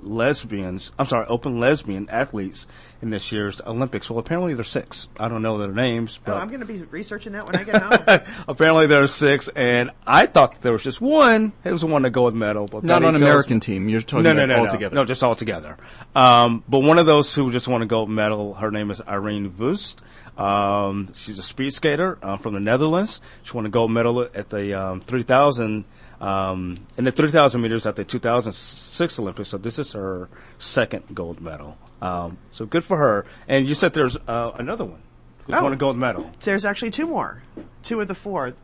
[SPEAKER 2] lesbian athletes in this year's Olympics. Well, apparently there's 6. I don't know their names. But
[SPEAKER 3] I'm going to be researching that when I get home.
[SPEAKER 2] Apparently there's 6, and I thought there was just one. It was the one that gold medal. But
[SPEAKER 1] not on American team. You're talking about all together.
[SPEAKER 2] No, just all together. But one of those who just won a gold medal, her name is Irene Wust. She's a speed skater from the Netherlands. She won a gold medal at the 3,000 in the 3,000 meters at the 2006 Olympics. So this is her second gold medal. So good for her. And you said there's another one who's won a gold medal.
[SPEAKER 3] There's actually 2 more. 3 of the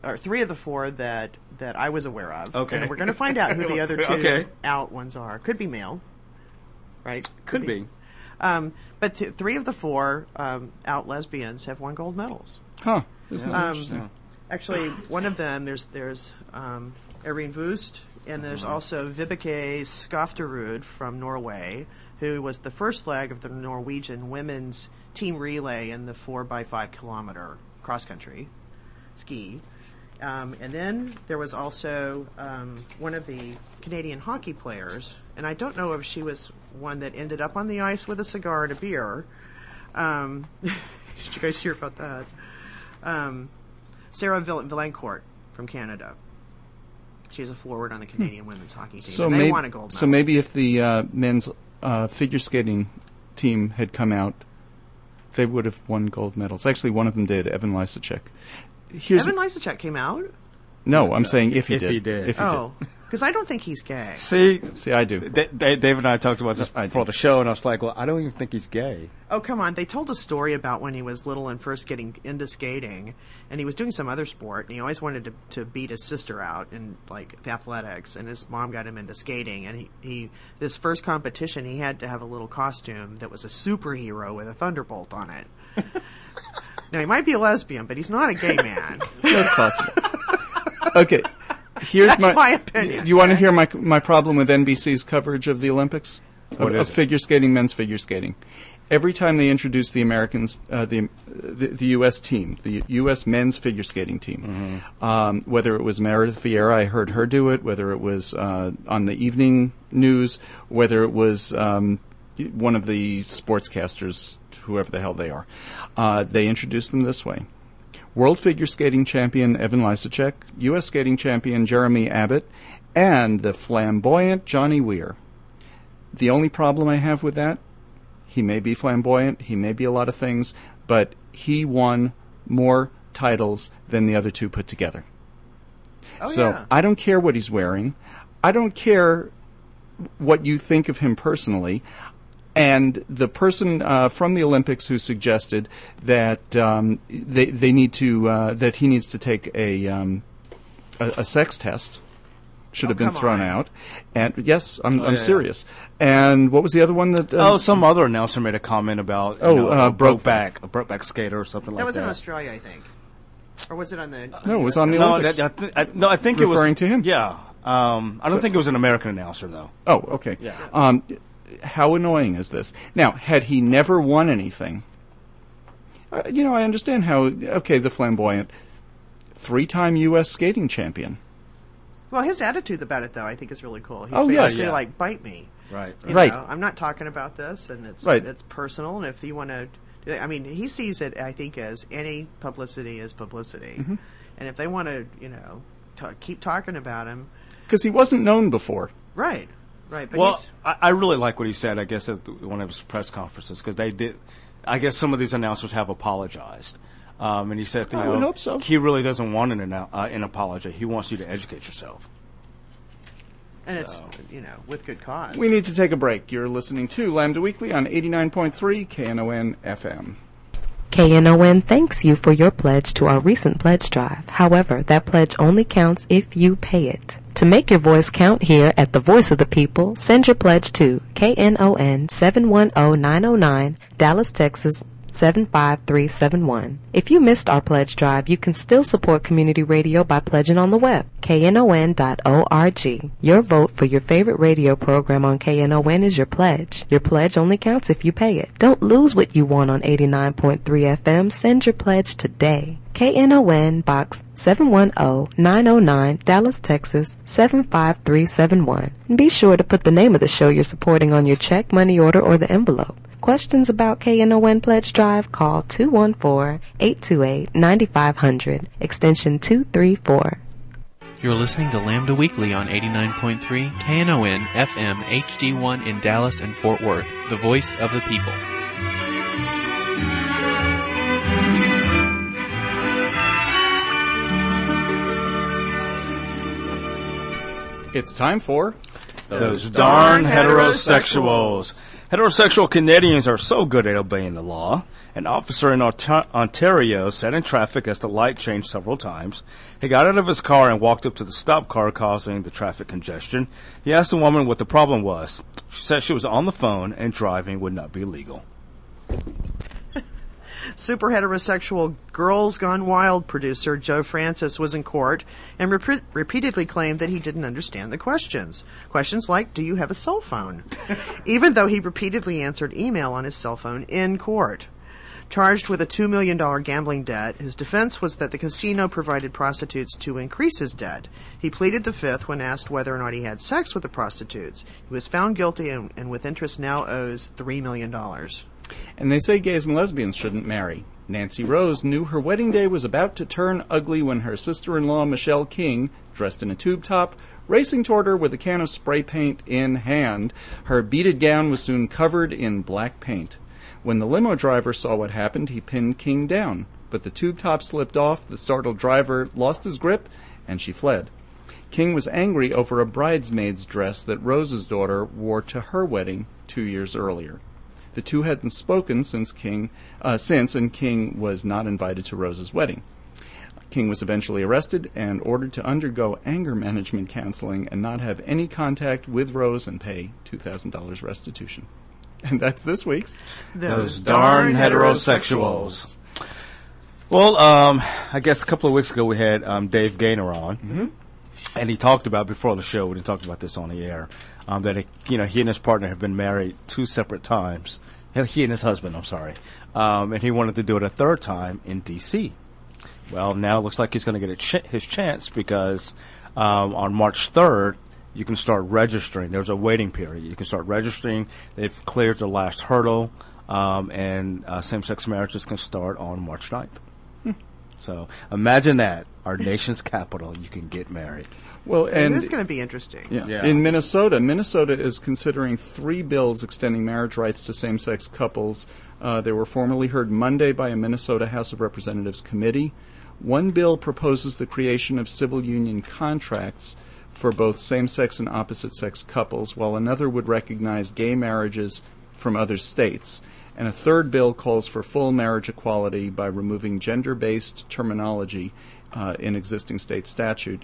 [SPEAKER 3] 4 that I was aware of.
[SPEAKER 2] Okay.
[SPEAKER 3] And we're going to find out who the other 2 out ones are. Could be male, right?
[SPEAKER 2] Could be.
[SPEAKER 3] But 3 of the 4 out lesbians have won gold medals.
[SPEAKER 1] Huh. Isn't that interesting?
[SPEAKER 3] Actually, one of them, there's Irene Wust, and there's also Vibeke Skofterud from Norway, who was the first leg of the Norwegian women's team relay in the 4x5 kilometer cross country ski. And then there was also one of the Canadian hockey players, and I don't know if she was one that ended up on the ice with a cigar and a beer. Did you guys hear about that? Sarah Villancourt from Canada. She's a forward on the Canadian women's hockey team.
[SPEAKER 1] So
[SPEAKER 3] and they won a gold medal.
[SPEAKER 1] So maybe if the men's figure skating team had come out, they would have won gold medals. Actually, one of them did, Evan Lysacek.
[SPEAKER 3] Evan Lysacek came out?
[SPEAKER 1] No, I'm saying if he did.
[SPEAKER 2] If he did.
[SPEAKER 3] Because I don't think he's gay.
[SPEAKER 2] See,
[SPEAKER 1] I do.
[SPEAKER 2] Dave and I talked about this before the show, and I was like, well, I don't even think he's gay.
[SPEAKER 3] Oh, come on. They told a story about when he was little and first getting into skating, and he was doing some other sport, and he always wanted to beat his sister out in, athletics, and his mom got him into skating, and he this first competition, he had to have a little costume that was a superhero with a thunderbolt on it. Now, he might be a lesbian, but he's not a gay man.
[SPEAKER 1] That's possible. Okay. That's
[SPEAKER 3] my opinion.
[SPEAKER 1] You want to hear my problem with NBC's coverage of the Olympics? Of figure skating, men's figure skating. Every time they introduce the Americans, the U.S. team, the U.S. men's figure skating team, whether it was Meredith Vieira, I heard her do it, whether it was on the evening news, whether it was one of the sportscasters, whoever the hell they are, they introduce them this way. World figure skating champion Evan Lysacek, U.S. skating champion Jeremy Abbott, and the flamboyant Johnny Weir. The only problem I have with that, he may be flamboyant, he may be a lot of things, but he won more titles than the other 2 put together. I don't care what he's wearing. I don't care what you think of him personally. And the person from the Olympics who suggested that they need to that he needs to take a sex test should have been thrown out. And yes, I'm serious. And what was the other one that?
[SPEAKER 2] Some other announcer made a comment about a Brokeback skater or something like that.
[SPEAKER 3] That was in Australia, I think, or was it on the?
[SPEAKER 1] No, it was on the Olympics.
[SPEAKER 2] I think it was
[SPEAKER 1] referring to him.
[SPEAKER 2] Yeah, I don't think it was an American announcer though.
[SPEAKER 1] Oh, okay.
[SPEAKER 2] Yeah.
[SPEAKER 1] How annoying is this? Now, had he never won anything, I understand how, the flamboyant, 3-time U.S. skating champion.
[SPEAKER 3] Well, his attitude about it, though, I think is really cool. He's basically bite me.
[SPEAKER 2] Right.
[SPEAKER 3] You know, I'm not talking about this, and it's personal, and if you want to... he sees it, I think, as any publicity is publicity. Mm-hmm. And if they want to, keep talking about him...
[SPEAKER 1] Because he wasn't known before.
[SPEAKER 3] Right. Right, but
[SPEAKER 2] well, I really like what he said, I guess, at one of his press conferences, because they did. I guess some of these announcers have apologized. And he said,
[SPEAKER 1] I would hope so.
[SPEAKER 2] He really doesn't want an apology. He wants you to educate yourself.
[SPEAKER 3] And it's, with good cause.
[SPEAKER 1] We need to take a break. You're listening to Lambda Weekly on 89.3 KNON FM.
[SPEAKER 7] KNON thanks you for your pledge to our recent pledge drive. However, that pledge only counts if you pay it. To make your voice count here at the Voice of the People, send your pledge to KNON 710909, Dallas, Texas 75371. If you missed our pledge drive, you can still support community radio by pledging on the web, knon.org. Your vote for your favorite radio program on KNON is your pledge. Your pledge only counts if you pay it. Don't lose what you want on 89.3 FM. Send your pledge today. KNON Box 710909, Dallas, Texas 75371. And be sure to put the name of the show you're supporting on your check, money order, or the envelope. Questions about KNON Pledge Drive? Call 214-828-9500, extension 234.
[SPEAKER 6] You're listening to Lambda Weekly on 89.3 KNON FM HD1 in Dallas and Fort Worth, the voice of the people.
[SPEAKER 1] It's time for
[SPEAKER 2] Those darn heterosexuals. Heterosexual Canadians are so good at obeying the law. An officer in Ontario sat in traffic as the light changed several times. He got out of his car and walked up to the stop car, causing the traffic congestion. He asked the woman what the problem was. She said she was on the phone and driving would not be legal.
[SPEAKER 3] Super heterosexual Girls Gone Wild producer Joe Francis was in court and repeatedly claimed that he didn't understand the questions. Questions like, do you have a cell phone? Even though he repeatedly answered email on his cell phone in court. Charged with a $2 million gambling debt, his defense was that the casino provided prostitutes to increase his debt. He pleaded the fifth when asked whether or not he had sex with the prostitutes. He was found guilty and with interest now owes $3 million.
[SPEAKER 1] And they say gays and lesbians shouldn't marry. Nancy Rose knew her wedding day was about to turn ugly when her sister-in-law, Michelle King, dressed in a tube top, racing toward her with a can of spray paint in hand. Her beaded gown was soon covered in black paint. When the limo driver saw what happened, he pinned King down. But the tube top slipped off, the startled driver lost his grip, and she fled. King was angry over a bridesmaid's dress that Rose's daughter wore to her wedding 2 years earlier. The two hadn't spoken since King was not invited to Rose's wedding. King was eventually arrested and ordered to undergo anger management counseling and not have any contact with Rose and pay $2,000 restitution. And that's this week's
[SPEAKER 2] Those Darn Heterosexuals. Well, I guess a couple of weeks ago we had Dave Gaynor on, and he talked about, before the show, we didn't talk about this on the air, that he and his partner have been married 2 separate times. He and his husband, I'm sorry. And he wanted to do it a third time in D.C. Well, now it looks like he's going to get his chance because on March 3rd, you can start registering. There's a waiting period. You can start registering. They've cleared the last hurdle, and same-sex marriages can start on March 9th. So imagine that. Our nation's capital, you can get married.
[SPEAKER 1] Well, and
[SPEAKER 3] it's going to be interesting.
[SPEAKER 1] Yeah. In Minnesota is considering 3 bills extending marriage rights to same-sex couples. They were formally heard Monday by a Minnesota House of Representatives committee. One bill proposes the creation of civil union contracts for both same-sex and opposite-sex couples, while another would recognize gay marriages from other states. And a third bill calls for full marriage equality by removing gender-based terminology in existing state statute.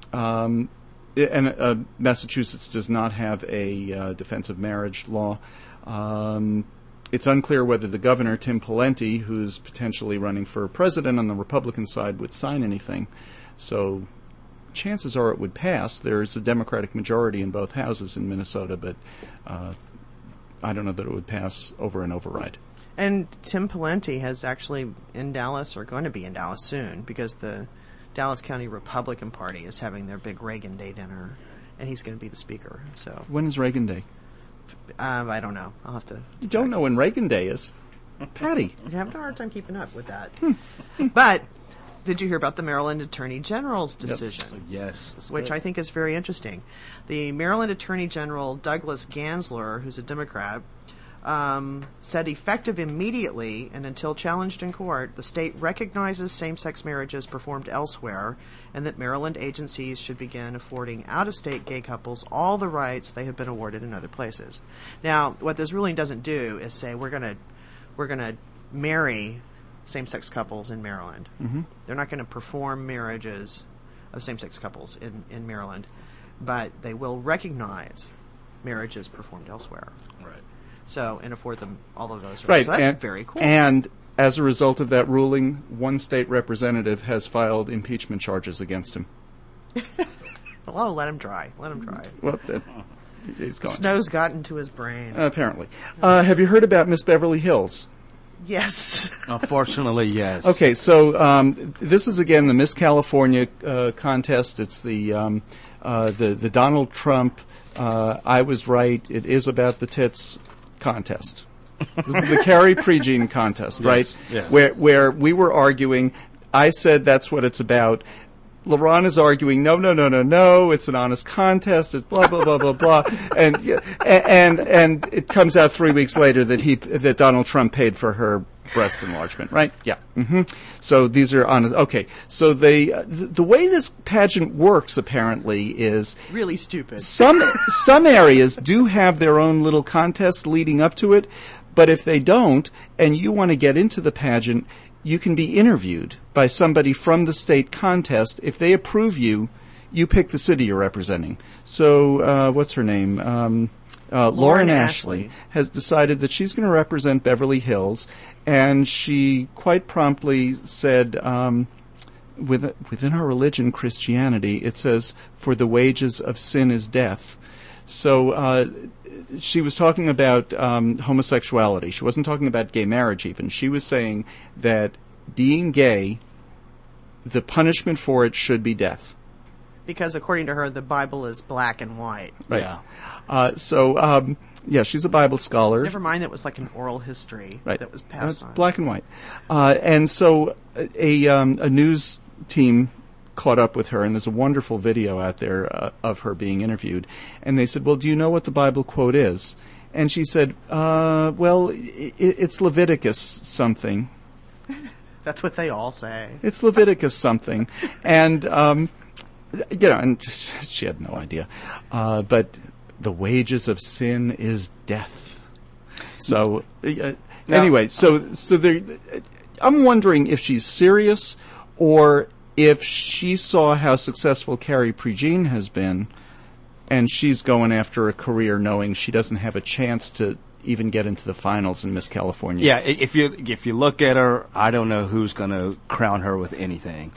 [SPEAKER 1] Massachusetts does not have a defense of marriage law. It's unclear whether the governor, Tim Pawlenty, who's potentially running for president on the Republican side, would sign anything. So chances are it would pass. There's a Democratic majority in both houses in Minnesota, but I don't know that it would pass over an override.
[SPEAKER 3] And Tim Pawlenty has actually in Dallas, or going to be in Dallas soon, because the Dallas County Republican Party is having their big Reagan Day dinner, and he's going to be the speaker. So
[SPEAKER 1] when is Reagan Day?
[SPEAKER 3] I don't know. I'll have to.
[SPEAKER 1] You don't know when Reagan Day is, Patty.
[SPEAKER 3] I'm having a hard time keeping up with that. But did you hear about the Maryland Attorney General's decision?
[SPEAKER 2] Yes.
[SPEAKER 3] Which I think is very interesting. The Maryland Attorney General, Douglas Gansler, who's a Democrat, said effective immediately and until challenged in court, the state recognizes same-sex marriages performed elsewhere and that Maryland agencies should begin affording out-of-state gay couples all the rights they have been awarded in other places. Now, what this ruling doesn't do is say we're going to marry same-sex couples in Maryland. Mm-hmm. They're not going to perform marriages of same-sex couples in Maryland, but they will recognize marriages performed elsewhere.
[SPEAKER 2] Right.
[SPEAKER 3] So, and afford them all of those rights.
[SPEAKER 1] Right.
[SPEAKER 3] So that's very cool.
[SPEAKER 1] And as a result of that ruling, one state representative has filed impeachment charges against him.
[SPEAKER 3] Hello, let him try. Let him try.
[SPEAKER 1] Well, he's gone.
[SPEAKER 3] Snow's got into his brain.
[SPEAKER 1] Apparently. Have you heard about Miss Beverly Hills?
[SPEAKER 3] Yes.
[SPEAKER 2] Unfortunately, yes.
[SPEAKER 1] Okay, so this is again the Miss California contest. It's the Donald Trump. I was right. It is about the tits contest. This is the Carrie Prejean contest, right?
[SPEAKER 2] Yes.
[SPEAKER 1] Where we were arguing. I said that's what it's about. LaRon is arguing, no, it's an honest contest, it's blah, blah, blah, blah, blah. And it comes out 3 weeks later that Donald Trump paid for her breast enlargement, right? Yeah. Mm-hmm. So these are honest. Okay. So the way this pageant works apparently is
[SPEAKER 3] Really stupid.
[SPEAKER 1] some areas do have their own little contests leading up to it, but if they don't, and you want to get into the pageant, you can be interviewed by somebody from the state contest. If they approve you, you pick the city you're representing. So, what's her name? Lauren Ashley has decided that she's going to represent Beverly Hills, and she quite promptly said, within our religion, Christianity, it says, "For the wages of sin is death." So, she was talking about homosexuality. She wasn't talking about gay marriage even. She was saying that being gay, the punishment for it should be death.
[SPEAKER 3] Because according to her, the Bible is black and white.
[SPEAKER 1] Right.
[SPEAKER 2] Yeah.
[SPEAKER 1] She's a Bible scholar.
[SPEAKER 3] Never mind, that was like an oral history that was passed
[SPEAKER 1] It's
[SPEAKER 3] on.
[SPEAKER 1] black and white. And so a news team caught up with her, and there's a wonderful video out there of her being interviewed. And they said, well, do you know what the Bible quote is? And she said, well, it's Leviticus something.
[SPEAKER 3] That's what they all say.
[SPEAKER 1] It's Leviticus something. And, and she had no idea. But the wages of sin is death. So, anyway, so there, I'm wondering if she's serious or if she saw how successful Carrie Prejean has been, and she's going after a career knowing she doesn't have a chance to even get into the finals in Miss California.
[SPEAKER 2] Yeah, if you look at her, I don't know who's going to crown her with anything.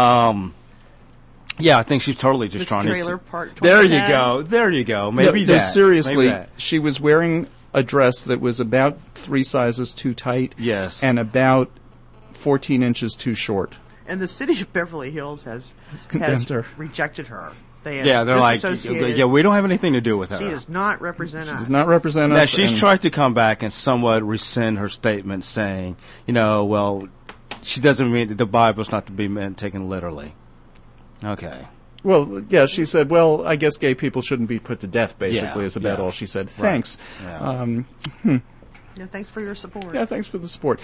[SPEAKER 2] Yeah, I think she's totally just
[SPEAKER 3] Miss
[SPEAKER 2] trying
[SPEAKER 3] Trailer
[SPEAKER 2] to.
[SPEAKER 3] Park
[SPEAKER 2] There
[SPEAKER 3] 2010.
[SPEAKER 2] There you go. Maybe
[SPEAKER 1] No,
[SPEAKER 2] that.
[SPEAKER 1] seriously,
[SPEAKER 2] Maybe that.
[SPEAKER 1] she was wearing a dress that was about 3 sizes too tight.
[SPEAKER 2] Yes.
[SPEAKER 1] And about 14 inches too short.
[SPEAKER 3] And the city of Beverly Hills has
[SPEAKER 1] condemned her.
[SPEAKER 3] rejected her. They have
[SPEAKER 2] Yeah, they're like,
[SPEAKER 3] disassociated.
[SPEAKER 2] yeah, we don't have anything to do with her.
[SPEAKER 3] She does not represent us.
[SPEAKER 1] Does not represent
[SPEAKER 2] Now,
[SPEAKER 1] us.
[SPEAKER 2] she's
[SPEAKER 1] and-
[SPEAKER 2] tried to come back and somewhat rescind her statement saying, well, she doesn't mean the Bible's not to be taken literally. Okay.
[SPEAKER 1] Well, yeah, she said, well, I guess gay people shouldn't be put to death, basically, is about
[SPEAKER 2] yeah.
[SPEAKER 1] all she said. Thanks.
[SPEAKER 2] Yeah.
[SPEAKER 3] Yeah, thanks for your support.
[SPEAKER 1] Yeah, thanks for the support.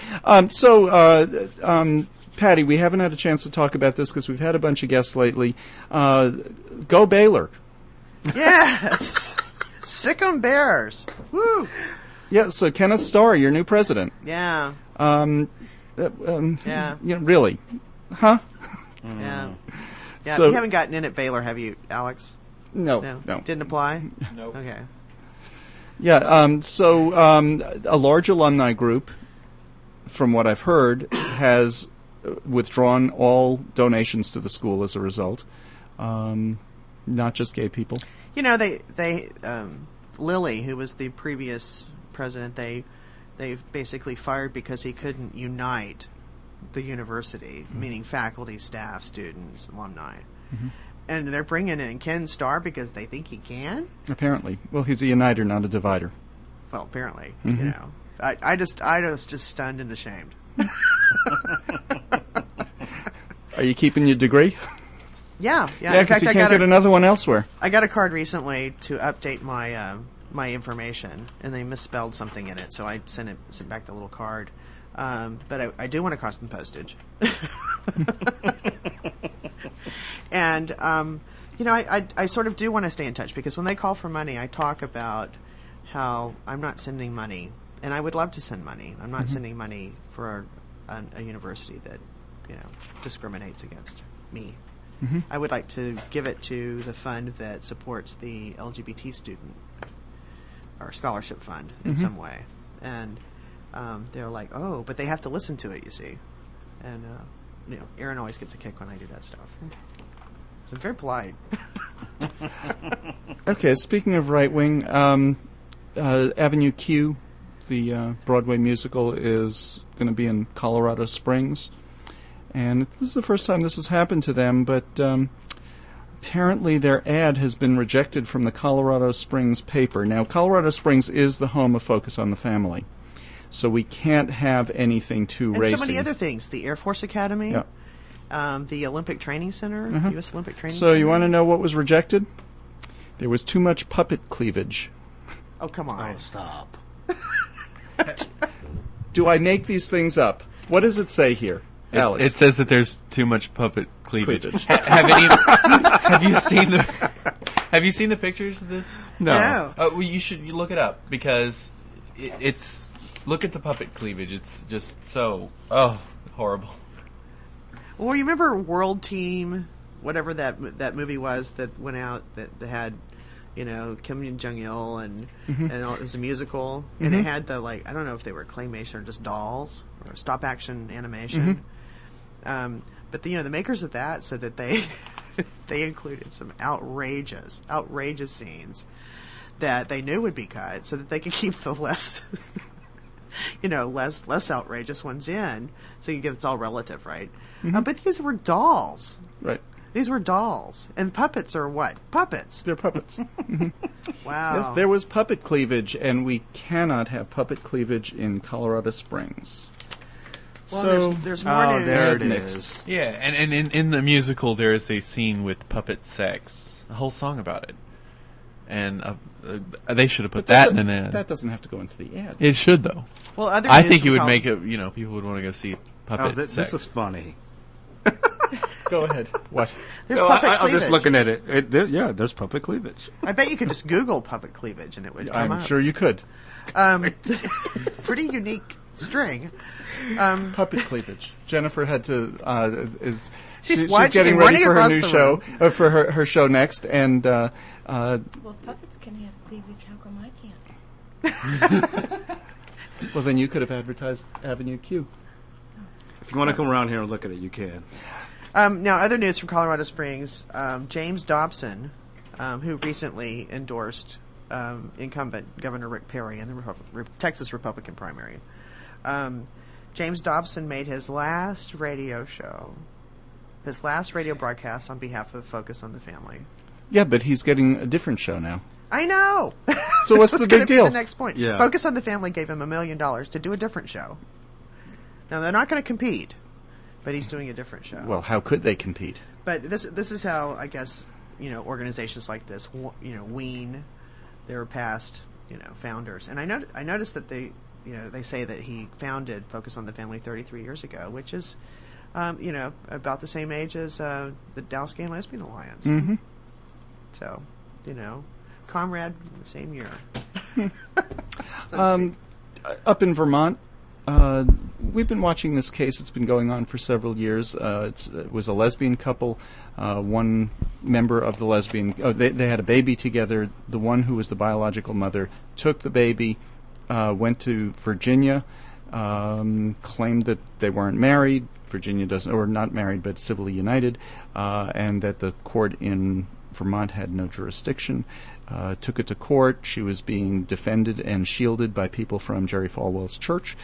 [SPEAKER 1] Patty, we haven't had a chance to talk about this because we've had a bunch of guests lately. Go Baylor.
[SPEAKER 3] Yes! Sick 'em Bears. Woo!
[SPEAKER 1] Yeah, so Kenneth Starr, your new president.
[SPEAKER 3] Yeah.
[SPEAKER 1] Yeah. Really? Huh?
[SPEAKER 3] Yeah. Yeah,
[SPEAKER 1] So-
[SPEAKER 3] you haven't gotten in at Baylor, have you, Alex?
[SPEAKER 1] No.
[SPEAKER 3] Didn't apply?
[SPEAKER 4] No.
[SPEAKER 3] Okay.
[SPEAKER 1] Yeah, a large alumni group, from what I've heard, has withdrawn all donations to the school as a result. Not just gay people.
[SPEAKER 3] You know, they Lilly, who was the previous president, they've basically fired because he couldn't unite the university, meaning faculty, staff, students, alumni. Mm-hmm. And they're bringing in Ken Starr because they think he can?
[SPEAKER 1] Apparently. Well, he's a uniter, not a divider.
[SPEAKER 3] Well, apparently. You know. I was just stunned and ashamed.
[SPEAKER 1] Are you keeping your degree?
[SPEAKER 3] Yeah.
[SPEAKER 1] Yeah,
[SPEAKER 3] In
[SPEAKER 1] because
[SPEAKER 3] fact,
[SPEAKER 1] you
[SPEAKER 3] I
[SPEAKER 1] can't
[SPEAKER 3] got
[SPEAKER 1] get another one elsewhere.
[SPEAKER 3] I got a card recently to update my my information, and they misspelled something in it, so I sent back the little card. But I do want to cost them postage. And I sort of do want to stay in touch because when they call for money, I talk about how I'm not sending money, and I would love to send money. I'm not sending money for a university that discriminates against me.
[SPEAKER 1] Mm-hmm.
[SPEAKER 3] I would like to give it to the fund that supports the LGBT student or scholarship fund in some way. And they're like, oh, but they have to listen to it, you see. And, Aaron always gets a kick when I do that stuff. So I'm very polite.
[SPEAKER 1] Okay, speaking of right wing, Avenue Q, the Broadway musical, is going to be in Colorado Springs. And this is the first time this has happened to them, but apparently their ad has been rejected from the Colorado Springs paper. Now, Colorado Springs is the home of Focus on the Family, so we can't have anything too
[SPEAKER 3] and
[SPEAKER 1] racy.
[SPEAKER 3] So many other things. The Air Force Academy, the Olympic Training Center, U.S. Olympic Training Center.
[SPEAKER 1] So you want to know what was rejected? There was too much puppet cleavage.
[SPEAKER 3] Oh, come on.
[SPEAKER 2] Oh, stop.
[SPEAKER 1] Do I make these things up? What does it say here? Alex.
[SPEAKER 4] It says that there's too much puppet cleavage.
[SPEAKER 1] Cleavage.
[SPEAKER 4] Have you seen the pictures of this?
[SPEAKER 1] No.
[SPEAKER 4] Well, you look it up because it's look at the puppet cleavage. It's just so horrible.
[SPEAKER 3] Well, you remember World Team, whatever that movie was that went out that had, Kim Jong-il and it was a musical and it had the I don't know if they were claymation or just dolls or stop action animation. But the makers of that said that they included some outrageous scenes that they knew would be cut so that they could keep the less less outrageous ones in. So it's all relative, right? But these were dolls.
[SPEAKER 1] Right.
[SPEAKER 3] These were dolls. And puppets are what? Puppets.
[SPEAKER 1] They're puppets.
[SPEAKER 3] Wow.
[SPEAKER 1] Yes, there was puppet cleavage, and we cannot have puppet cleavage in Colorado Springs.
[SPEAKER 3] Well,
[SPEAKER 1] so
[SPEAKER 3] there's more news.
[SPEAKER 2] There it
[SPEAKER 1] Mixed.
[SPEAKER 2] is.
[SPEAKER 4] Yeah, and in the musical there is a scene with puppet sex, a whole song about it, and they should have put that in an ad.
[SPEAKER 1] That doesn't have to go into the ad.
[SPEAKER 4] It should though.
[SPEAKER 3] Well, other
[SPEAKER 4] I
[SPEAKER 3] news
[SPEAKER 4] think
[SPEAKER 3] from
[SPEAKER 4] it would make it. People would want to go see puppet sex.
[SPEAKER 2] This is funny.
[SPEAKER 1] Go ahead. What?
[SPEAKER 3] There's
[SPEAKER 2] No,
[SPEAKER 3] puppet
[SPEAKER 2] I'm
[SPEAKER 3] cleavage.
[SPEAKER 2] just looking at it. There's puppet cleavage.
[SPEAKER 3] I bet you could just Google puppet cleavage and it would come
[SPEAKER 1] I'm
[SPEAKER 3] up.
[SPEAKER 1] sure you could.
[SPEAKER 3] It's pretty unique string.
[SPEAKER 1] Puppet cleavage. Jennifer had to
[SPEAKER 3] She's
[SPEAKER 1] she's getting
[SPEAKER 3] and
[SPEAKER 1] ready
[SPEAKER 3] running
[SPEAKER 1] for her
[SPEAKER 3] across
[SPEAKER 1] new
[SPEAKER 3] the
[SPEAKER 1] show
[SPEAKER 3] room.
[SPEAKER 1] for her show next, and
[SPEAKER 8] Well, puppets can have cleavage. How come I can't?
[SPEAKER 1] well, then you could have advertised Avenue Q.
[SPEAKER 2] If you want to come around here and look at it, you can.
[SPEAKER 3] Now, other news from Colorado Springs. James Dobson, who recently endorsed incumbent Governor Rick Perry in the Texas Republican primary. James Dobson made his last radio broadcast on behalf of Focus on the Family.
[SPEAKER 1] Yeah, but he's getting a different show now.
[SPEAKER 3] I know.
[SPEAKER 1] So what's
[SPEAKER 3] This was
[SPEAKER 1] the
[SPEAKER 3] gonna
[SPEAKER 1] big
[SPEAKER 3] be
[SPEAKER 1] deal?
[SPEAKER 3] The next point.
[SPEAKER 2] Yeah.
[SPEAKER 3] Focus on the Family gave him $1 million to do a different show. Now they're not going to compete, but he's doing a different show.
[SPEAKER 1] Well, how could they compete?
[SPEAKER 3] But this is how I guess organizations like this wean their past founders. And I noticed that they say that he founded Focus on the Family 33 years ago, which is about the same age as the Dallas Gay and Lesbian Alliance.
[SPEAKER 1] Mm-hmm.
[SPEAKER 3] So comrade in the same year. So to speak.
[SPEAKER 1] Up in Vermont, we've been watching this case. It's been going on for several years. It was a lesbian couple. One member of the lesbian, they had a baby together. The one who was the biological mother took the baby, went to Virginia, claimed that they weren't married. Virginia doesn't, or not married, but civilly united, and that the court in Vermont had no jurisdiction. Took it to court. She was being defended and shielded by people from Jerry Falwell's church.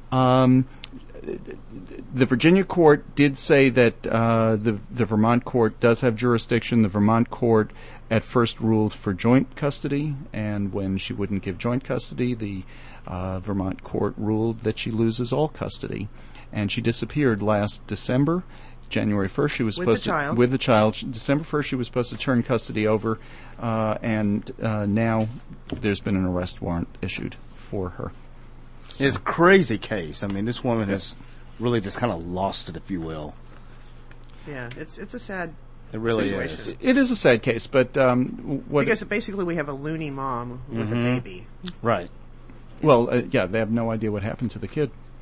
[SPEAKER 1] The Virginia court did say that the Vermont court does have jurisdiction. The Vermont court at first ruled for joint custody, and when she wouldn't give joint custody, the Vermont court ruled that she loses all custody. And she disappeared last December. January 1st, she was supposed to with the child. December 1st, she was supposed to turn custody over, and now there's been an arrest warrant issued for her. So.
[SPEAKER 2] It's a crazy case. I mean, this woman has really just kind of lost it, if you will.
[SPEAKER 3] Yeah, it's a sad.
[SPEAKER 2] It really
[SPEAKER 3] situation.
[SPEAKER 2] is.
[SPEAKER 1] It is a sad case, but
[SPEAKER 3] because basically we have a loony mom with a baby.
[SPEAKER 2] Right.
[SPEAKER 1] Well, yeah, they have no idea what happened to the kid.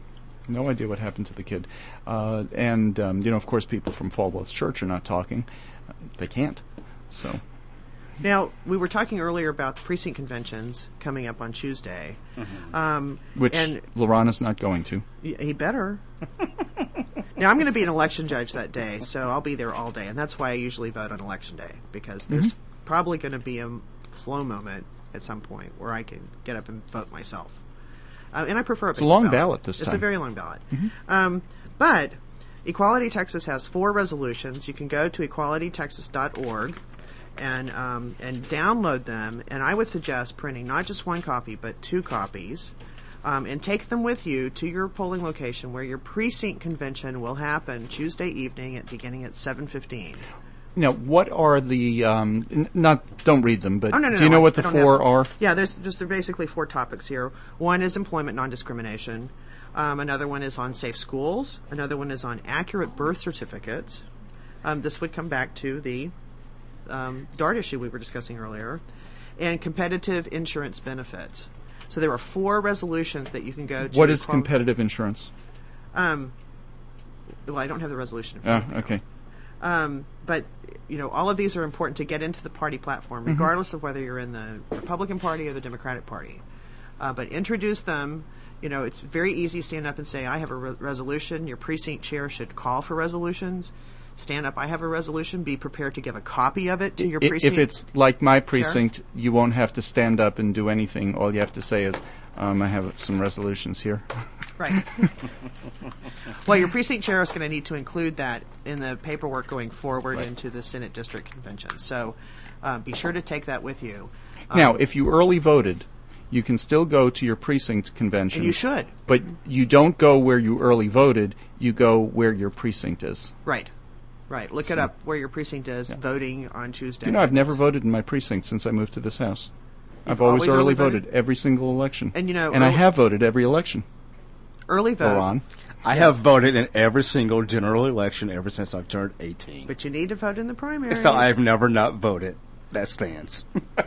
[SPEAKER 1] No idea what happened to the kid. And of course, people from Fallwell's Church are not talking. They can't. So.
[SPEAKER 3] Now, we were talking earlier about the precinct conventions coming up on Tuesday.
[SPEAKER 1] Which Lorana's not going to.
[SPEAKER 3] He better. Now, I'm going to be an election judge that day, so I'll be there all day. And that's why I usually vote on Election Day, because there's probably going to be a slow moment at some point where I can get up and vote myself. And I prefer
[SPEAKER 1] It's a long ballot this time.
[SPEAKER 3] It's a very long ballot. But Equality Texas has 4 resolutions. You can go to equalitytexas.org and download them. And I would suggest printing not just 1 copy, but 2 copies. And take them with you to your polling location where your precinct convention will happen Tuesday evening beginning at 7:15.
[SPEAKER 1] Now, what are the don't read them, but
[SPEAKER 3] No,
[SPEAKER 1] do you know what the 4 are?
[SPEAKER 3] Yeah, there's basically 4 topics here. One is employment non-discrimination. Another one is on safe schools. Another one is on accurate birth certificates. This would come back to the DART issue we were discussing earlier, and competitive insurance benefits. So there are 4 resolutions that you can go to.
[SPEAKER 1] What is competitive insurance?
[SPEAKER 3] Well, I don't have the resolution in front of me.
[SPEAKER 1] Okay.
[SPEAKER 3] But, all of these are important to get into the party platform, regardless of whether you're in the Republican Party or the Democratic Party. But introduce them. It's very easy to stand up and say, I have a resolution. Your precinct chair should call for resolutions. Stand up, I have a resolution. Be prepared to give a copy of it to your precinct.
[SPEAKER 1] If it's like my precinct, you won't have to stand up and do anything. All you have to say is, I have some resolutions here.
[SPEAKER 3] Right. Well, your precinct chair is going to need to include that in the paperwork going forward into the Senate District Convention. So be sure to take that with you.
[SPEAKER 1] Now, if you early voted, you can still go to your precinct convention.
[SPEAKER 3] And you should.
[SPEAKER 1] But you don't go where you early voted. You go where your precinct is.
[SPEAKER 3] Right. Right. Look it up where your precinct is, voting on Tuesday.
[SPEAKER 1] I've never voted in my precinct since I moved to this house. I've always early voted every single election.
[SPEAKER 3] And
[SPEAKER 1] I have voted every election.
[SPEAKER 3] Early vote.
[SPEAKER 1] Ron.
[SPEAKER 2] I have voted in every single general election ever since I've turned 18.
[SPEAKER 3] But you need to vote in the primaries.
[SPEAKER 2] So I've never not voted. That stands.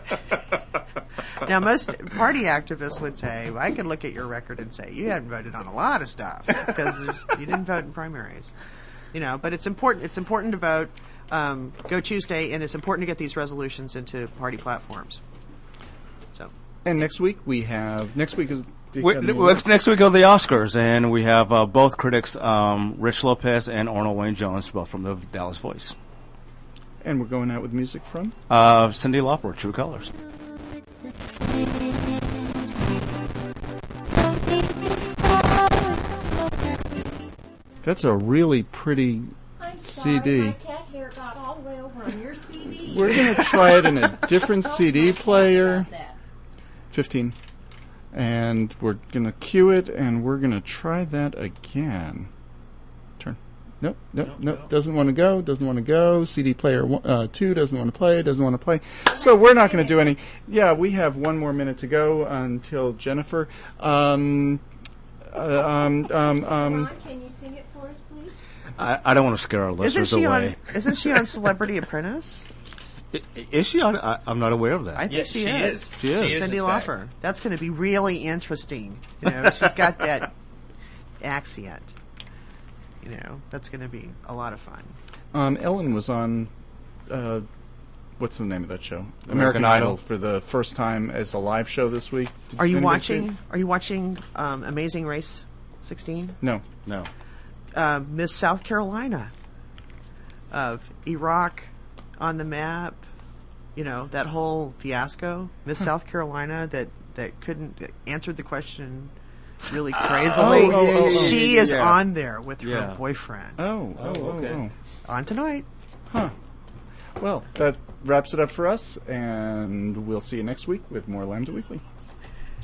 [SPEAKER 3] Now, most party activists would say, I can look at your record and say, you haven't voted on a lot of stuff because you didn't vote in primaries. But it's important. It's important to vote. Go Tuesday, and it's important to get these resolutions into party platforms. So.
[SPEAKER 1] And next week is
[SPEAKER 2] next week are the Oscars, and we have both critics, Rich Lopez and Arnold Wayne Jones, both from the Dallas Voice.
[SPEAKER 1] And we're going out with music from
[SPEAKER 2] Cyndi Lauper, True Colors.
[SPEAKER 1] That's a really pretty CD.
[SPEAKER 8] My cat hair got all the way over on your CD.
[SPEAKER 1] We're going to try it in a different CD player. 15. And we're going to cue it, and we're going to try that again. Turn. Nope. Doesn't want to go. CD player 2 doesn't want to play. So we're not going to do any. Yeah, we have 1 more minute to go until Jennifer.
[SPEAKER 8] Ron, can you sing it for us, please?
[SPEAKER 2] I don't want to scare our listeners away.
[SPEAKER 3] Isn't she on Celebrity Apprentice?
[SPEAKER 2] Is she on? I'm not aware of that.
[SPEAKER 3] I think she is.
[SPEAKER 2] She is.
[SPEAKER 3] Cyndi Lauper. That's going to be really interesting. She's got that accent. That's going to be a lot of fun.
[SPEAKER 1] Ellen was on, what's the name of that show? American Idol for the first time as a live show this week.
[SPEAKER 3] Are you watching Amazing Race 16?
[SPEAKER 1] No.
[SPEAKER 3] Miss South Carolina of Iraq on the map, that whole fiasco. Miss South Carolina that couldn't answered the question really crazily. She is on there with her boyfriend.
[SPEAKER 1] Okay.
[SPEAKER 3] On tonight.
[SPEAKER 1] Huh. Well, that wraps it up for us, and we'll see you next week with more Lambda Weekly.